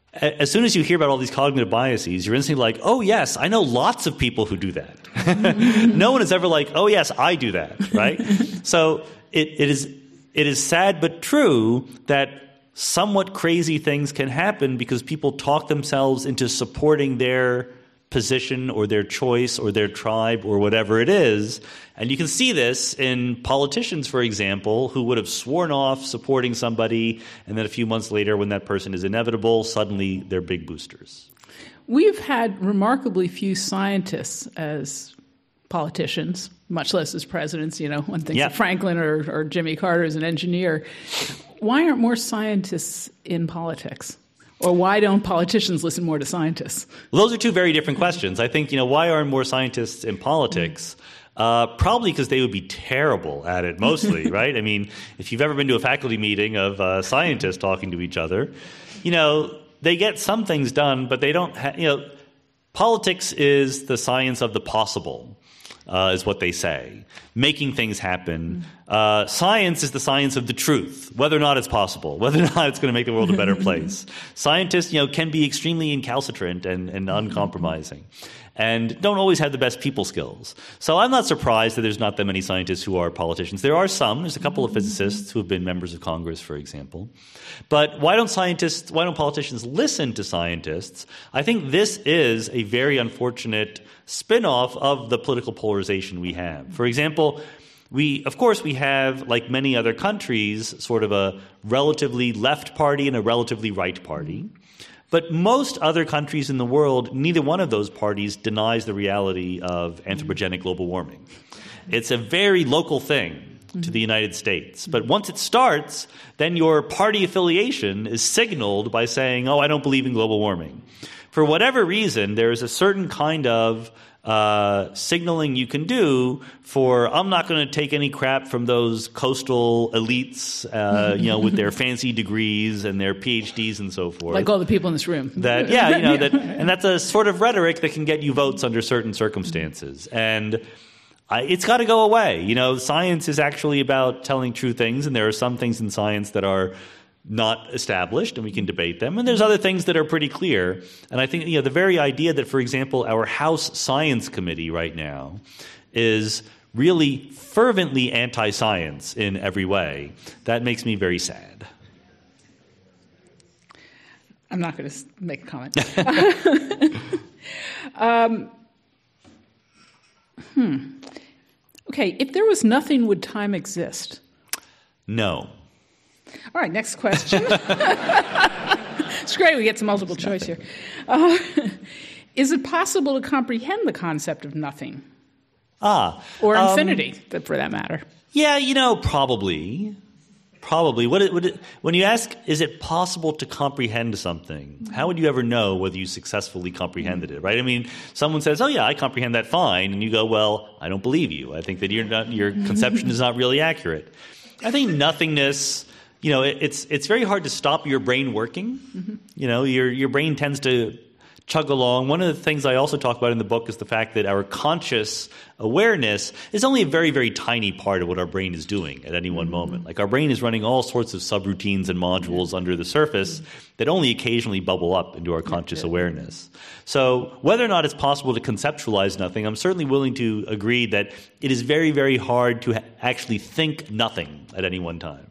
as soon as you hear about all these cognitive biases, you're instantly like, oh, yes, I know lots of people who do that. No one is ever like, oh, yes, I do that, right? So it, it is it is sad but true that somewhat crazy things can happen because people talk themselves into supporting their position or their choice or their tribe or whatever it is. And you can see this in politicians, for example, who would have sworn off supporting somebody, and then a few months later when that person is inevitable, suddenly they're big boosters. We've had remarkably few scientists as politicians, much less as presidents. You know, one thinks yeah. of Franklin or, or Jimmy Carter as an engineer. Why aren't more scientists in politics? Or why don't politicians listen more to scientists? Well, those are two very different questions. I think, you know, why aren't more scientists in politics? Uh, probably because they would be terrible at it mostly, right? I mean, if you've ever been to a faculty meeting of uh, scientists talking to each other, you know, they get some things done, but they don't have, you know, politics is the science of the possible. Uh, is what they say, making things happen. Uh, science is the science of the truth, whether or not it's possible, whether or not it's going to make the world a better place. Scientists, you know, can be extremely incalcitrant and, and uncompromising and don't always have the best people skills. So I'm not surprised that there's not that many scientists who are politicians. There are some. There's a couple of physicists who have been members of Congress, for example. But why don't scientists, why don't politicians listen to scientists? I think this is a very unfortunate spin-off of the political polarization we have. For example, we, of course, we have, like many other countries, sort of a relatively left party and a relatively right party. But most other countries in the world, neither one of those parties denies the reality of anthropogenic global warming. It's a very local thing to the United States. But once it starts, then your party affiliation is signaled by saying, oh, I don't believe in global warming. For whatever reason, there is a certain kind of uh, signaling you can do for, I'm not going to take any crap from those coastal elites, uh, you know, with their fancy degrees and their P H Ds and so forth. Like all the people in this room. That, yeah, you know, that, and that's a sort of rhetoric that can get you votes under certain circumstances. And I, it's got to go away. You know, science is actually about telling true things, and there are some things in science that are not established, and we can debate them. And there's other things that are pretty clear. And I think, you know, the very idea that, for example, our House Science Committee right now is really fervently anti-science in every way, that makes me very sad. I'm not going to make a comment. um, hmm. Okay, if there was nothing, would time exist? No. All right, next question. It's great we get some multiple it's choice nothing. here. Uh, is it possible to comprehend the concept of nothing? Ah. Or um, infinity, for that matter? Yeah, you know, probably. Probably. What it, what it, when you ask, is it possible to comprehend something? How would you ever know whether you successfully comprehended it, right? I mean, someone says, oh, yeah, I comprehend that fine. And you go, well, I don't believe you. I think that you're not, your conception is not really accurate. I think nothingness, you know, it, it's it's very hard to stop your brain working. Mm-hmm. You know, your your brain tends to chug along. One of the things I also talk about in the book is the fact that our conscious awareness is only a very, very tiny part of what our brain is doing at any one mm-hmm. moment. Like our brain is running all sorts of subroutines and modules under the surface that only occasionally bubble up into our conscious awareness. So whether or not it's possible to conceptualize nothing, I'm certainly willing to agree that it is very, very hard to ha- actually think nothing at any one time.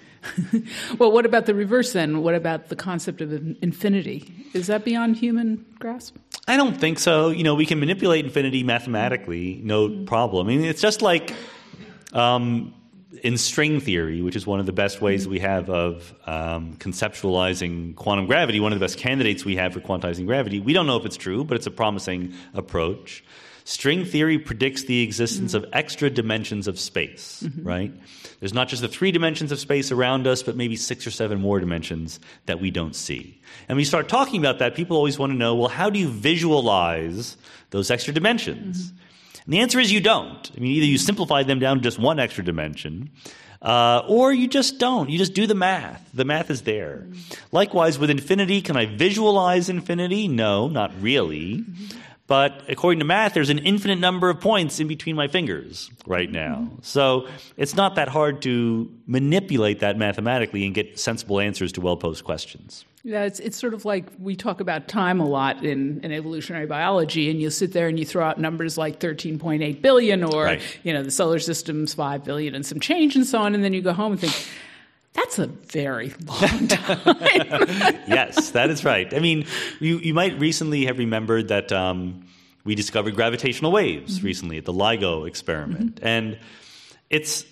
Well, what about the reverse then? What about the concept of infinity? Is that beyond human grasp? I don't think so. You know, we can manipulate infinity mathematically, no mm-hmm. problem. I mean, it's just like um, in string theory, which is one of the best ways we have of um, conceptualizing quantum gravity, one of the best candidates we have for quantizing gravity. We don't know if it's true, but it's a promising approach. String theory predicts the existence mm-hmm. of extra dimensions of space, mm-hmm. right? There's not just the three dimensions of space around us, but maybe six or seven more dimensions that we don't see. And when you start talking about that, people always want to know, well, how do you visualize those extra dimensions? Mm-hmm. And the answer is you don't. I mean, either you simplify them down to just one extra dimension, uh, or you just don't. You just do the math. The math is there. Mm-hmm. Likewise, with infinity, can I visualize infinity? No, not really. Mm-hmm. But according to math, there's an infinite number of points in between my fingers right now. So it's not that hard to manipulate that mathematically and get sensible answers to well-posed questions. Yeah, it's it's sort of like we talk about time a lot in, in evolutionary biology, and you sit there and you throw out numbers like thirteen point eight billion or, right. you know, the solar system's five billion and some change and so on, and then you go home and think, that's a very long time. Yes, that is right. I mean, you, you might recently have remembered that um, we discovered gravitational waves mm-hmm. recently at the LIGO experiment. Mm-hmm. And it's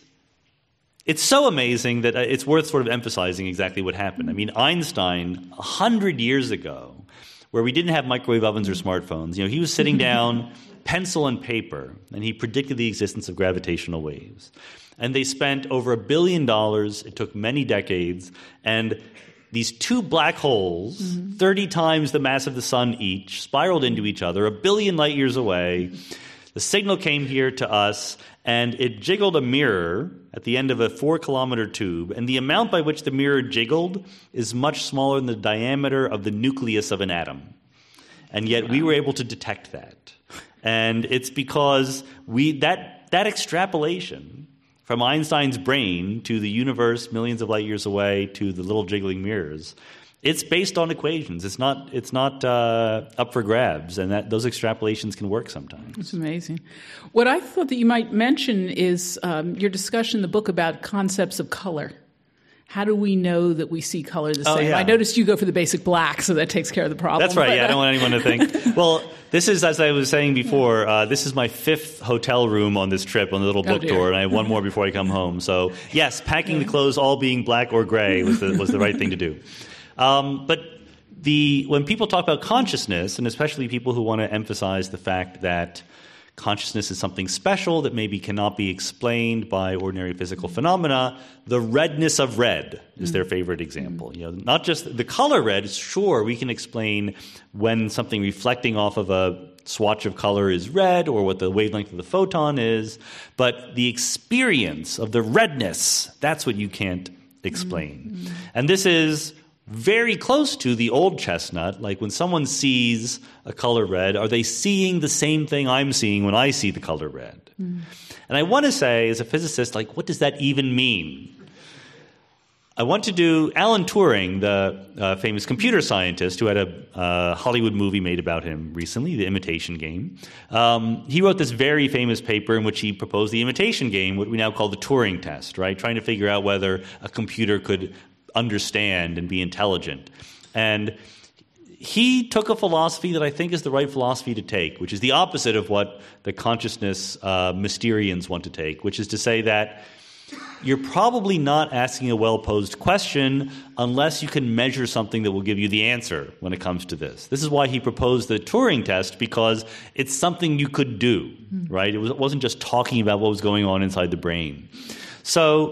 it's so amazing that it's worth sort of emphasizing exactly what happened. I mean, Einstein, a hundred years ago, where we didn't have microwave ovens or smartphones, you know, he was sitting down, pencil and paper, and he predicted the existence of gravitational waves. And they spent over a billion dollars. It took many decades. And these two black holes, mm-hmm. thirty times the mass of the sun each, spiraled into each other a billion light years away. The signal came here to us, and it jiggled a mirror at the end of a four-kilometer tube. And the amount by which the mirror jiggled is much smaller than the diameter of the nucleus of an atom. And yet we were able to detect that. And it's because we that that extrapolation from Einstein's brain to the universe millions of light years away to the little jiggling mirrors, it's based on equations. It's not it's not uh, up for grabs, and that those extrapolations can work sometimes. It's amazing. What I thought that you might mention is um, your discussion in the book about concepts of color. How do we know that we see color the oh, same? Yeah. I noticed you go for the basic black, so that takes care of the problem. That's right. But, yeah, I don't want anyone to think. Well, this is, as I was saying before, uh, this is my fifth hotel room on this trip on the little book oh, tour, and I have one more before I come home. So, yes, packing the clothes all being black or gray was the, was the right thing to do. Um, but the when people talk about consciousness, and especially people who want to emphasize the fact that consciousness is something special that maybe cannot be explained by ordinary physical phenomena, the redness of red is their favorite example. You know, not just the color red, sure, we can explain when something reflecting off of a swatch of color is red or what the wavelength of the photon is, but the experience of the redness, that's what you can't explain. Mm-hmm. And this is very close to the old chestnut. Like when someone sees a color red, are they seeing the same thing I'm seeing when I see the color red? Mm. And I want to say, as a physicist, like, what does that even mean? I want to do Alan Turing, the uh, famous computer scientist who had a uh, Hollywood movie made about him recently, The Imitation Game. Um, he wrote this very famous paper in which he proposed the imitation game, what we now call the Turing test, right? Trying to figure out whether a computer could understand and be intelligent. And he took a philosophy that I think is the right philosophy to take, which is the opposite of what the consciousness uh, Mysterians want to take, which is to say that you're probably not asking a well-posed question unless you can measure something that will give you the answer when it comes to this. This is why he proposed the Turing test, because it's something you could do, mm. right? It, was, it wasn't just talking about what was going on inside the brain. So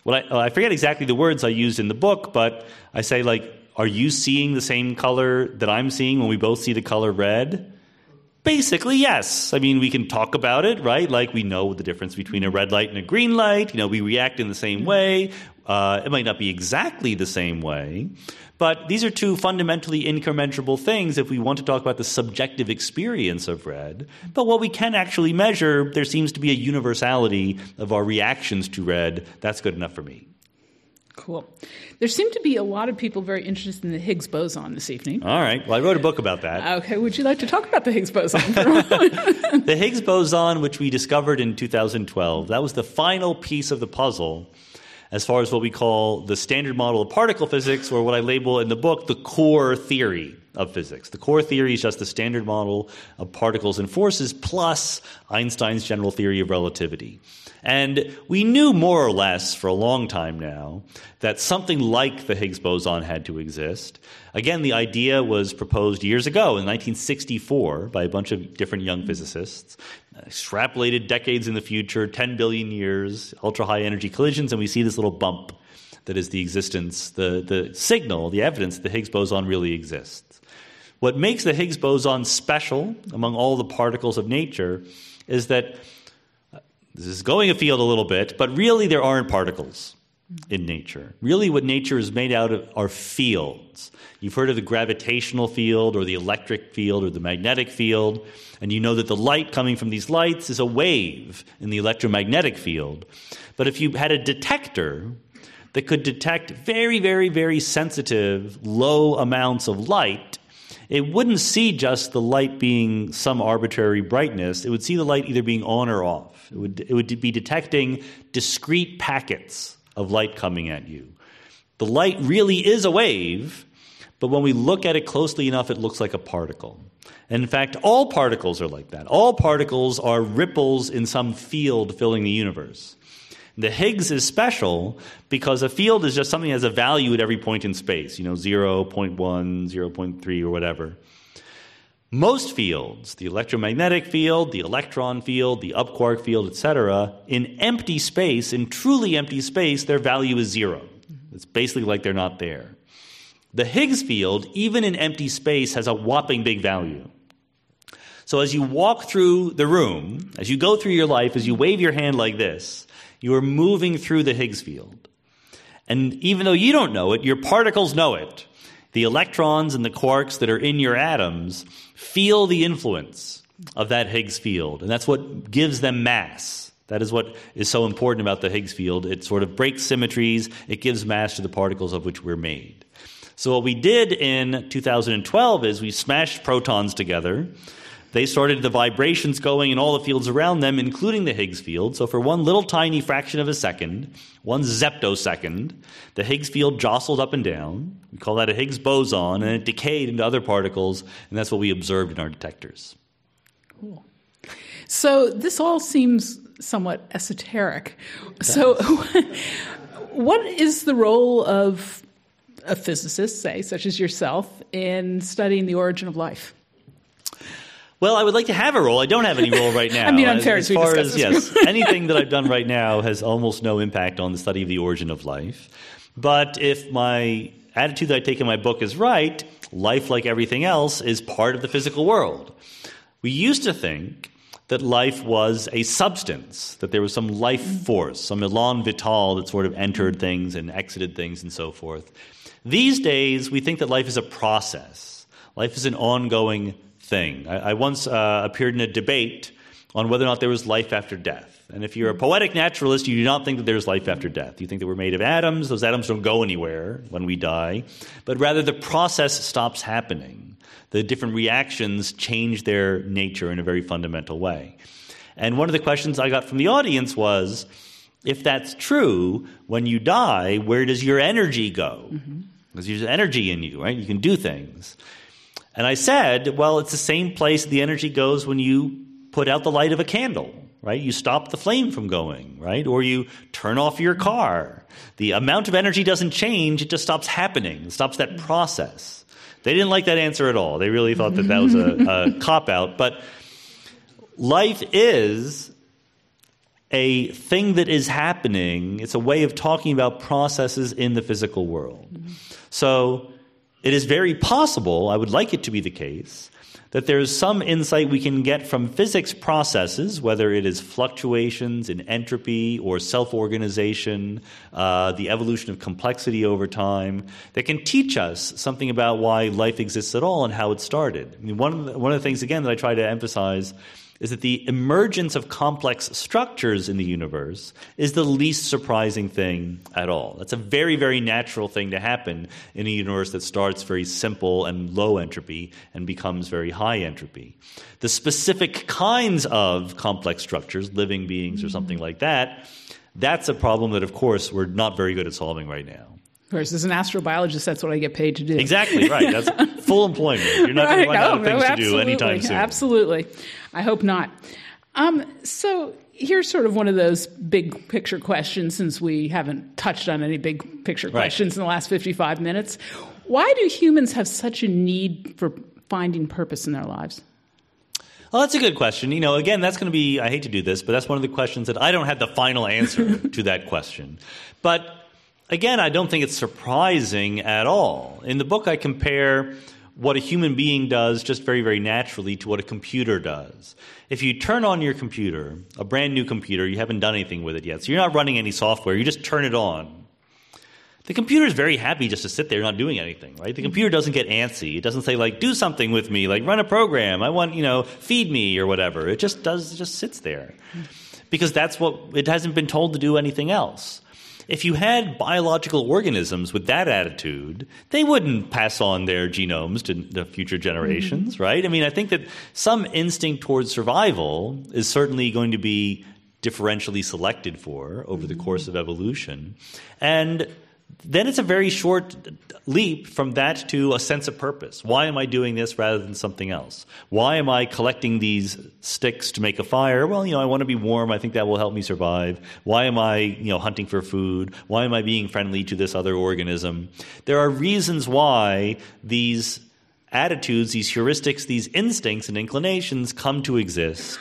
Well, I, I forget exactly the words I used in the book, but I say, like, are you seeing the same color that I'm seeing when we both see the color red? Basically, yes. I mean, we can talk about it, right? Like, we know the difference between a red light and a green light. You know, we react in the same way. Uh, it might not be exactly the same way. But these are two fundamentally incommensurable things if we want to talk about the subjective experience of red. But what we can actually measure, there seems to be a universality of our reactions to red. That's good enough for me. Cool. There seem to be a lot of people very interested in the Higgs boson this evening. All right. Well, I wrote a book about that. Okay. Would you like to talk about the Higgs boson for a moment? The Higgs boson, which we discovered in two thousand twelve, that was the final piece of the puzzle as far as what we call the standard model of particle physics, or what I label in the book the core theory of physics. The core theory is just the standard model of particles and forces plus Einstein's general theory of relativity. And we knew more or less for a long time now that something like the Higgs boson had to exist. Again, the idea was proposed years ago in nineteen sixty-four by a bunch of different young physicists, extrapolated decades in the future, ten billion years, ultra-high energy collisions, and we see this little bump that is the existence, the, the signal, the evidence that the Higgs boson really exists. What makes the Higgs boson special among all the particles of nature is that this is going afield a little bit, but really there aren't particles in nature. Really what nature is made out of are fields. You've heard of the gravitational field or the electric field or the magnetic field, and you know that the light coming from these lights is a wave in the electromagnetic field. But if you had a detector that could detect very, very, very sensitive, low amounts of light, it wouldn't see just the light being some arbitrary brightness. It would see the light either being on or off. It would, it would be detecting discrete packets of light coming at you. The light really is a wave, but when we look at it closely enough, it looks like a particle. And in fact, all particles are like that. All particles are ripples in some field filling the universe. The Higgs is special because a field is just something that has a value at every point in space, you know, zero, zero point one, zero point three, or whatever. Most fields, the electromagnetic field, the electron field, the up-quark field, et cetera, in empty space, in truly empty space, their value is zero. It's basically like they're not there. The Higgs field, even in empty space, has a whopping big value. So as you walk through the room, as you go through your life, as you wave your hand like this, you are moving through the Higgs field. And even though you don't know it, your particles know it. The electrons and the quarks that are in your atoms feel the influence of that Higgs field, and that's what gives them mass. That is what is so important about the Higgs field. It sort of breaks symmetries. It gives mass to the particles of which we're made. So what we did in two thousand twelve is we smashed protons together. They started the vibrations going in all the fields around them, including the Higgs field. So for one little tiny fraction of a second, one zeptosecond, the Higgs field jostled up and down. We call that a Higgs boson, and it decayed into other particles, and that's what we observed in our detectors. Cool. So this all seems somewhat esoteric. So what is the role of a physicist, say, such as yourself, in studying the origin of life? Well, I would like to have a role. I don't have any role right now. I mean, I'm fair as, as we far discussed as, this. yes, anything that I've done right now has almost no impact on the study of the origin of life. But if my attitude that I take in my book is right, life, like everything else, is part of the physical world. We used to think that life was a substance, that there was some life force, some elan vital that sort of entered things and exited things and so forth. These days, we think that life is a process. Life is an ongoing thing. I, I once uh, appeared in a debate on whether or not there was life after death. And if you're a poetic naturalist, you do not think that there's life after death. You think that we're made of atoms. Those atoms don't go anywhere when we die. But rather, the process stops happening. The different reactions change their nature in a very fundamental way. And one of the questions I got from the audience was, if that's true, when you die, where does your energy go? Mm-hmm. Because there's energy in you, right? You can do things. And I said, well, it's the same place the energy goes when you put out the light of a candle, right? You stop the flame from going, right? Or you turn off your car. The amount of energy doesn't change. It just stops happening. It stops that process. They didn't like that answer at all. They really thought that that was a, a cop-out. But life is a thing that is happening. It's a way of talking about processes in the physical world. Mm-hmm. So it is very possible, I would like it to be the case, that there's some insight we can get from physics processes, whether it is fluctuations in entropy or self-organization, uh, the evolution of complexity over time, that can teach us something about why life exists at all and how it started. I mean, one of the, one of the things, again, that I try to emphasize is that the emergence of complex structures in the universe is the least surprising thing at all. That's a very, very natural thing to happen in a universe that starts very simple and low entropy and becomes very high entropy. The specific kinds of complex structures, living beings or something like that, that's a problem that, of course, we're not very good at solving right now. Of course, as an astrobiologist, that's what I get paid to do. Exactly, right. That's full employment. You're not right. going to run no, out of things no, to do anytime soon. Absolutely. I hope not. Um, so here's sort of one of those big picture questions, since we haven't touched on any big picture right. questions in the last fifty-five minutes. Why do humans have such a need for finding purpose in their lives? Well, that's a good question. You know, again, that's going to be, I hate to do this, but that's one of the questions that I don't have the final answer to that question. But again, I don't think it's surprising at all. In the book, I compare what a human being does just very, very naturally to what a computer does. If you turn on your computer, a brand new computer, you haven't done anything with it yet, so you're not running any software, you just turn it on. The computer is very happy just to sit there not doing anything, right? The computer doesn't get antsy. It doesn't say, like, do something with me, like run a program, I want, you know, feed me or whatever. It just does, it just sits there. Because that's what, it hasn't been told to do anything else. If you had biological organisms with that attitude, they wouldn't pass on their genomes to the future generations, mm-hmm. right? I mean, I think that some instinct towards survival is certainly going to be differentially selected for over the course of evolution. And then it's a very short leap from that to a sense of purpose. Why am I doing this rather than something else? Why am I collecting these sticks to make a fire? Well, you know, I want to be warm. I think that will help me survive. Why am I, you know, hunting for food? Why am I being friendly to this other organism? There are reasons why these attitudes, these heuristics, these instincts and inclinations come to exist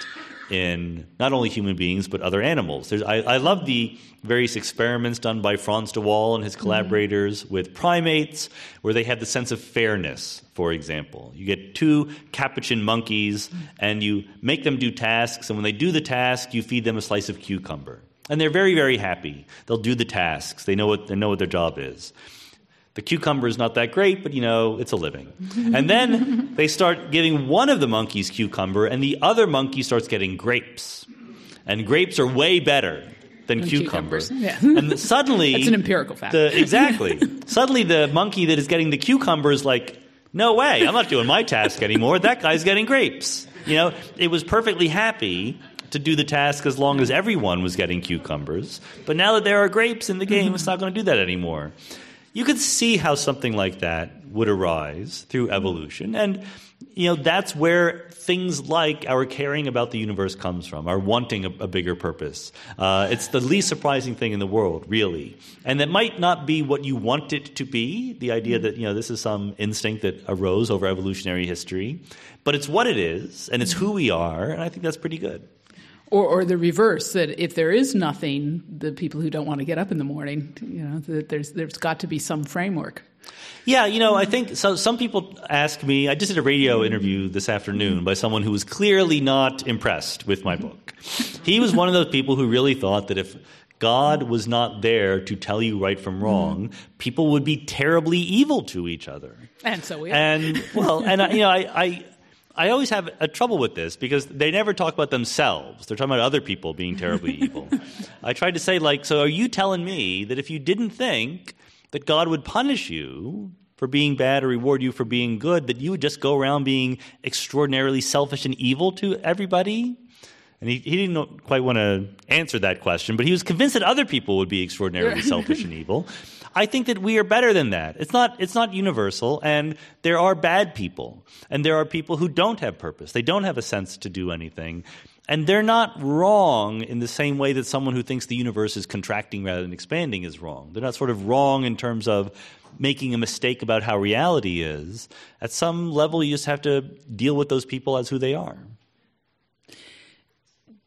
in not only human beings but other animals. There's, I, I love the various experiments done by Frans de Waal and his collaborators mm-hmm. with primates, where they have the sense of fairness, for example. You get two capuchin monkeys, mm-hmm. and you make them do tasks, and when they do the task, you feed them a slice of cucumber. And they're very, very happy. They'll do the tasks. They know what, they know what their job is. The cucumber is not that great, but, you know, it's a living. And then they start giving one of the monkeys cucumber, and the other monkey starts getting grapes. And grapes are way better than and cucumber. Yeah. And suddenly... That's an empirical fact. The, exactly. Suddenly the monkey that is getting the cucumber is like, no way, I'm not doing my task anymore. That guy's getting grapes. You know, it was perfectly happy to do the task as long as everyone was getting cucumbers. But now that there are grapes in the game, it's not going to do that anymore. You could see how something like that would arise through evolution. And, you know, that's where things like our caring about the universe comes from, our wanting a, a bigger purpose. Uh, it's the least surprising thing in the world, really. And that might not be what you want it to be, the idea that, you know, this is some instinct that arose over evolutionary history. But it's what it is, and it's who we are, and I think that's pretty good. Or, or the reverse, that if there is nothing, the people who don't want to get up in the morning, you know, that there's there's got to be some framework. Yeah, you know, I think so. Some people ask me. I just did a radio interview this afternoon by someone who was clearly not impressed with my book. He was one of those people who really thought that if God was not there to tell you right from wrong, mm-hmm. people would be terribly evil to each other. And so we are. And well, and I, you know, I. I I always have a trouble with this because they never talk about themselves. They're talking about other people being terribly evil. I tried to say, like, so are you telling me that if you didn't think that God would punish you for being bad or reward you for being good, that you would just go around being extraordinarily selfish and evil to everybody? And he, he didn't quite want to answer that question, but he was convinced that other people would be extraordinarily selfish and evil. I think that we are better than that. It's not it's not universal, and there are bad people, and there are people who don't have purpose. They don't have a sense to do anything, and they're not wrong in the same way that someone who thinks the universe is contracting rather than expanding is wrong. They're not sort of wrong in terms of making a mistake about how reality is. At some level, you just have to deal with those people as who they are.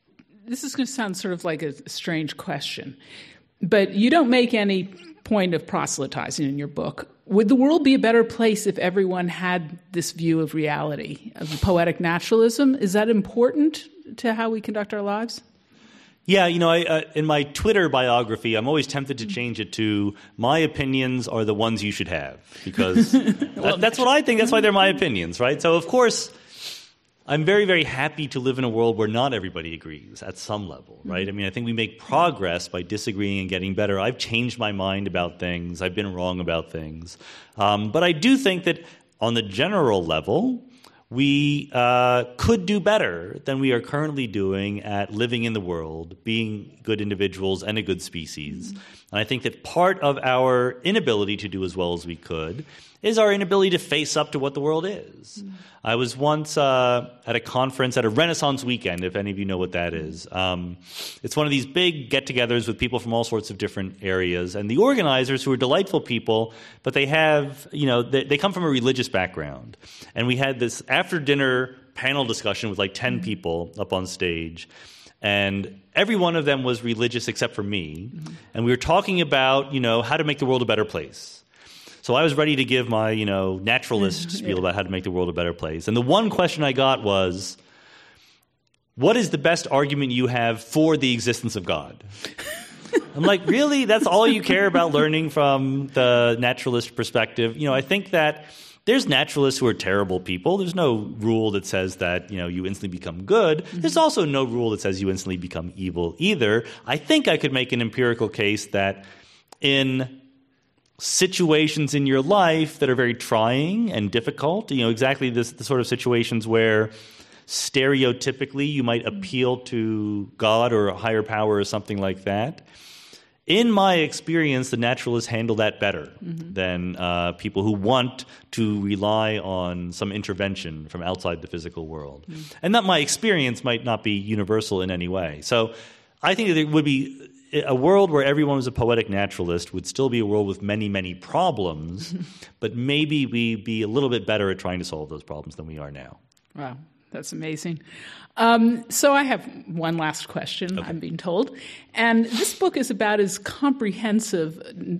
this is going to sound sort of like a strange question, but you don't make any point of proselytizing in your book. Would the world be a better place if everyone had this view of reality, of poetic naturalism? Is that important to how we conduct our lives? Yeah, you know, I, uh, in my Twitter biography, I'm always tempted to change it to "my opinions are the ones you should have," because that, that's what I think. That's why they're my opinions, right? So, of course, I'm very, very happy to live in a world where not everybody agrees at some level, right? I mean, I think we make progress by disagreeing and getting better. I've changed my mind about things. I've been wrong about things. Um, but I do think that on the general level, we uh, could do better than we are currently doing at living in the world, being good individuals and a good species. Mm-hmm. And I think that part of our inability to do as well as we could is our inability to face up to what the world is. Mm-hmm. I was once uh, at a conference at a Renaissance weekend, if any of you know what that is. Um, it's one of these big get-togethers with people from all sorts of different areas. And the organizers, who are delightful people, but they have, you know, they, they come from a religious background. And we had this after-dinner panel discussion with like ten people up on stage. And every one of them was religious except for me. Mm-hmm. And we were talking about, you know, how to make the world a better place. So I was ready to give my, you know, naturalist spiel yeah. about how to make the world a better place. And the one question I got was, what is the best argument you have for the existence of God? I'm like, really? That's all you care about learning from the naturalist perspective? You know, I think that there's naturalists who are terrible people. There's no rule that says that, you know, you instantly become good. Mm-hmm. There's also no rule that says you instantly become evil either. I think I could make an empirical case that in situations in your life that are very trying and difficult, you know, exactly this, the sort of situations where stereotypically you might appeal to God or a higher power or something like that. In my experience, the naturalists handle that better mm-hmm. than uh, people who want to rely on some intervention from outside the physical world. Mm-hmm. And that my experience might not be universal in any way. So I think that there would be a world where everyone was a poetic naturalist would still be a world with many, many problems, but maybe we'd be a little bit better at trying to solve those problems than we are now. Wow, that's amazing. Um, so I have one last question, okay. I'm being told. And this book is about as comprehensive,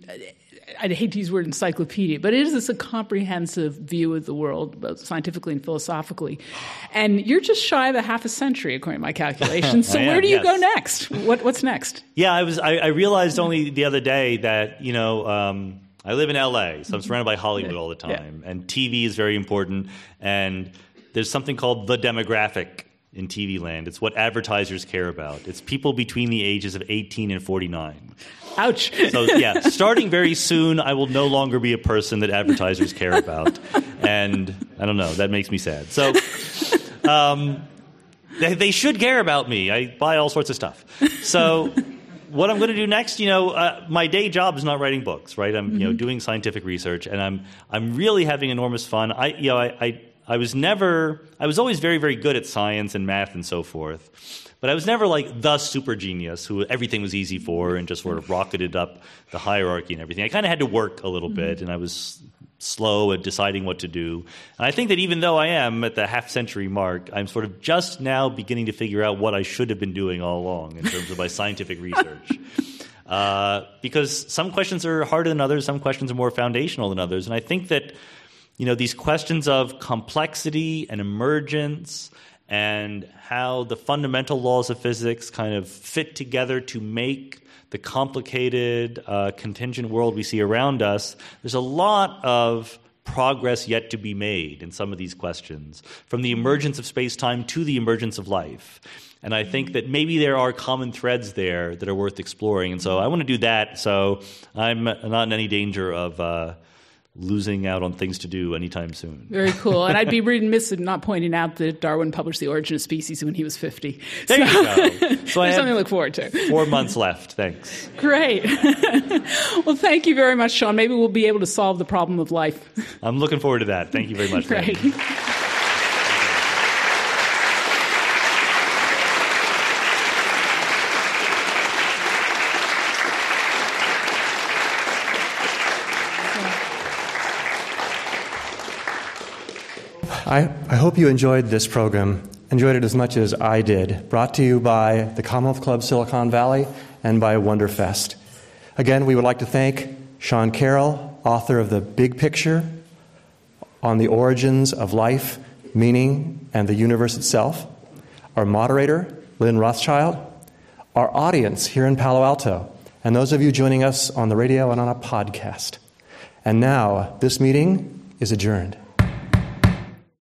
I hate to use the word encyclopedia, but it is a comprehensive view of the world, both scientifically and philosophically. And you're just shy of a half a century, according to my calculations. So am, where do you yes. go next? What, what's next? Yeah, I was. I, I realized only the other day that, you know, um, I live in L A, so I'm surrounded by Hollywood all the time. Yeah. And T V is very important. And there's something called the demographic in T V land. It's what advertisers care about. It's people between the ages of eighteen and forty-nine. Ouch. So, yeah, starting very soon, I will no longer be a person that advertisers care about. And I don't know, that makes me sad. So um, they, they should care about me. I buy all sorts of stuff. So what I'm going to do next, you know, uh, my day job is not writing books, right? I'm, mm-hmm. you know, doing scientific research, and I'm I'm really having enormous fun. I, you know, I, I I was never, I was always very, very good at science and math and so forth. But I was never like the super genius who everything was easy for and just sort of rocketed up the hierarchy and everything. I kind of had to work a little mm-hmm. bit, and I was slow at deciding what to do. And I think that even though I am at the half-century mark, I'm sort of just now beginning to figure out what I should have been doing all along in terms of my scientific research. Uh, because some questions are harder than others, some questions are more foundational than others. And I think that, you know, these questions of complexity and emergence and how the fundamental laws of physics kind of fit together to make the complicated, uh, contingent world we see around us, there's a lot of progress yet to be made in some of these questions, from the emergence of space-time to the emergence of life. And I think that maybe there are common threads there that are worth exploring. And so I want to do that, so I'm not in any danger of uh, losing out on things to do anytime soon. Very cool. And I'd be remiss in not pointing out that Darwin published The Origin of Species when he was fifty. There so, you go. So I have something to look forward to. Four months left. Thanks. Great. Well, thank you very much, Sean. Maybe we'll be able to solve the problem of life. I'm looking forward to that. Thank you very much. Great. I, I hope you enjoyed this program. enjoyed it as much as I did. Brought to you by the Commonwealth Club Silicon Valley and by Wonderfest. Again, we would like to thank Sean Carroll, author of The Big Picture on the Origins of Life, Meaning, and the Universe Itself, our moderator, Lynn Rothschild, our audience here in Palo Alto, and those of you joining us on the radio and on a podcast. And now, this meeting is adjourned.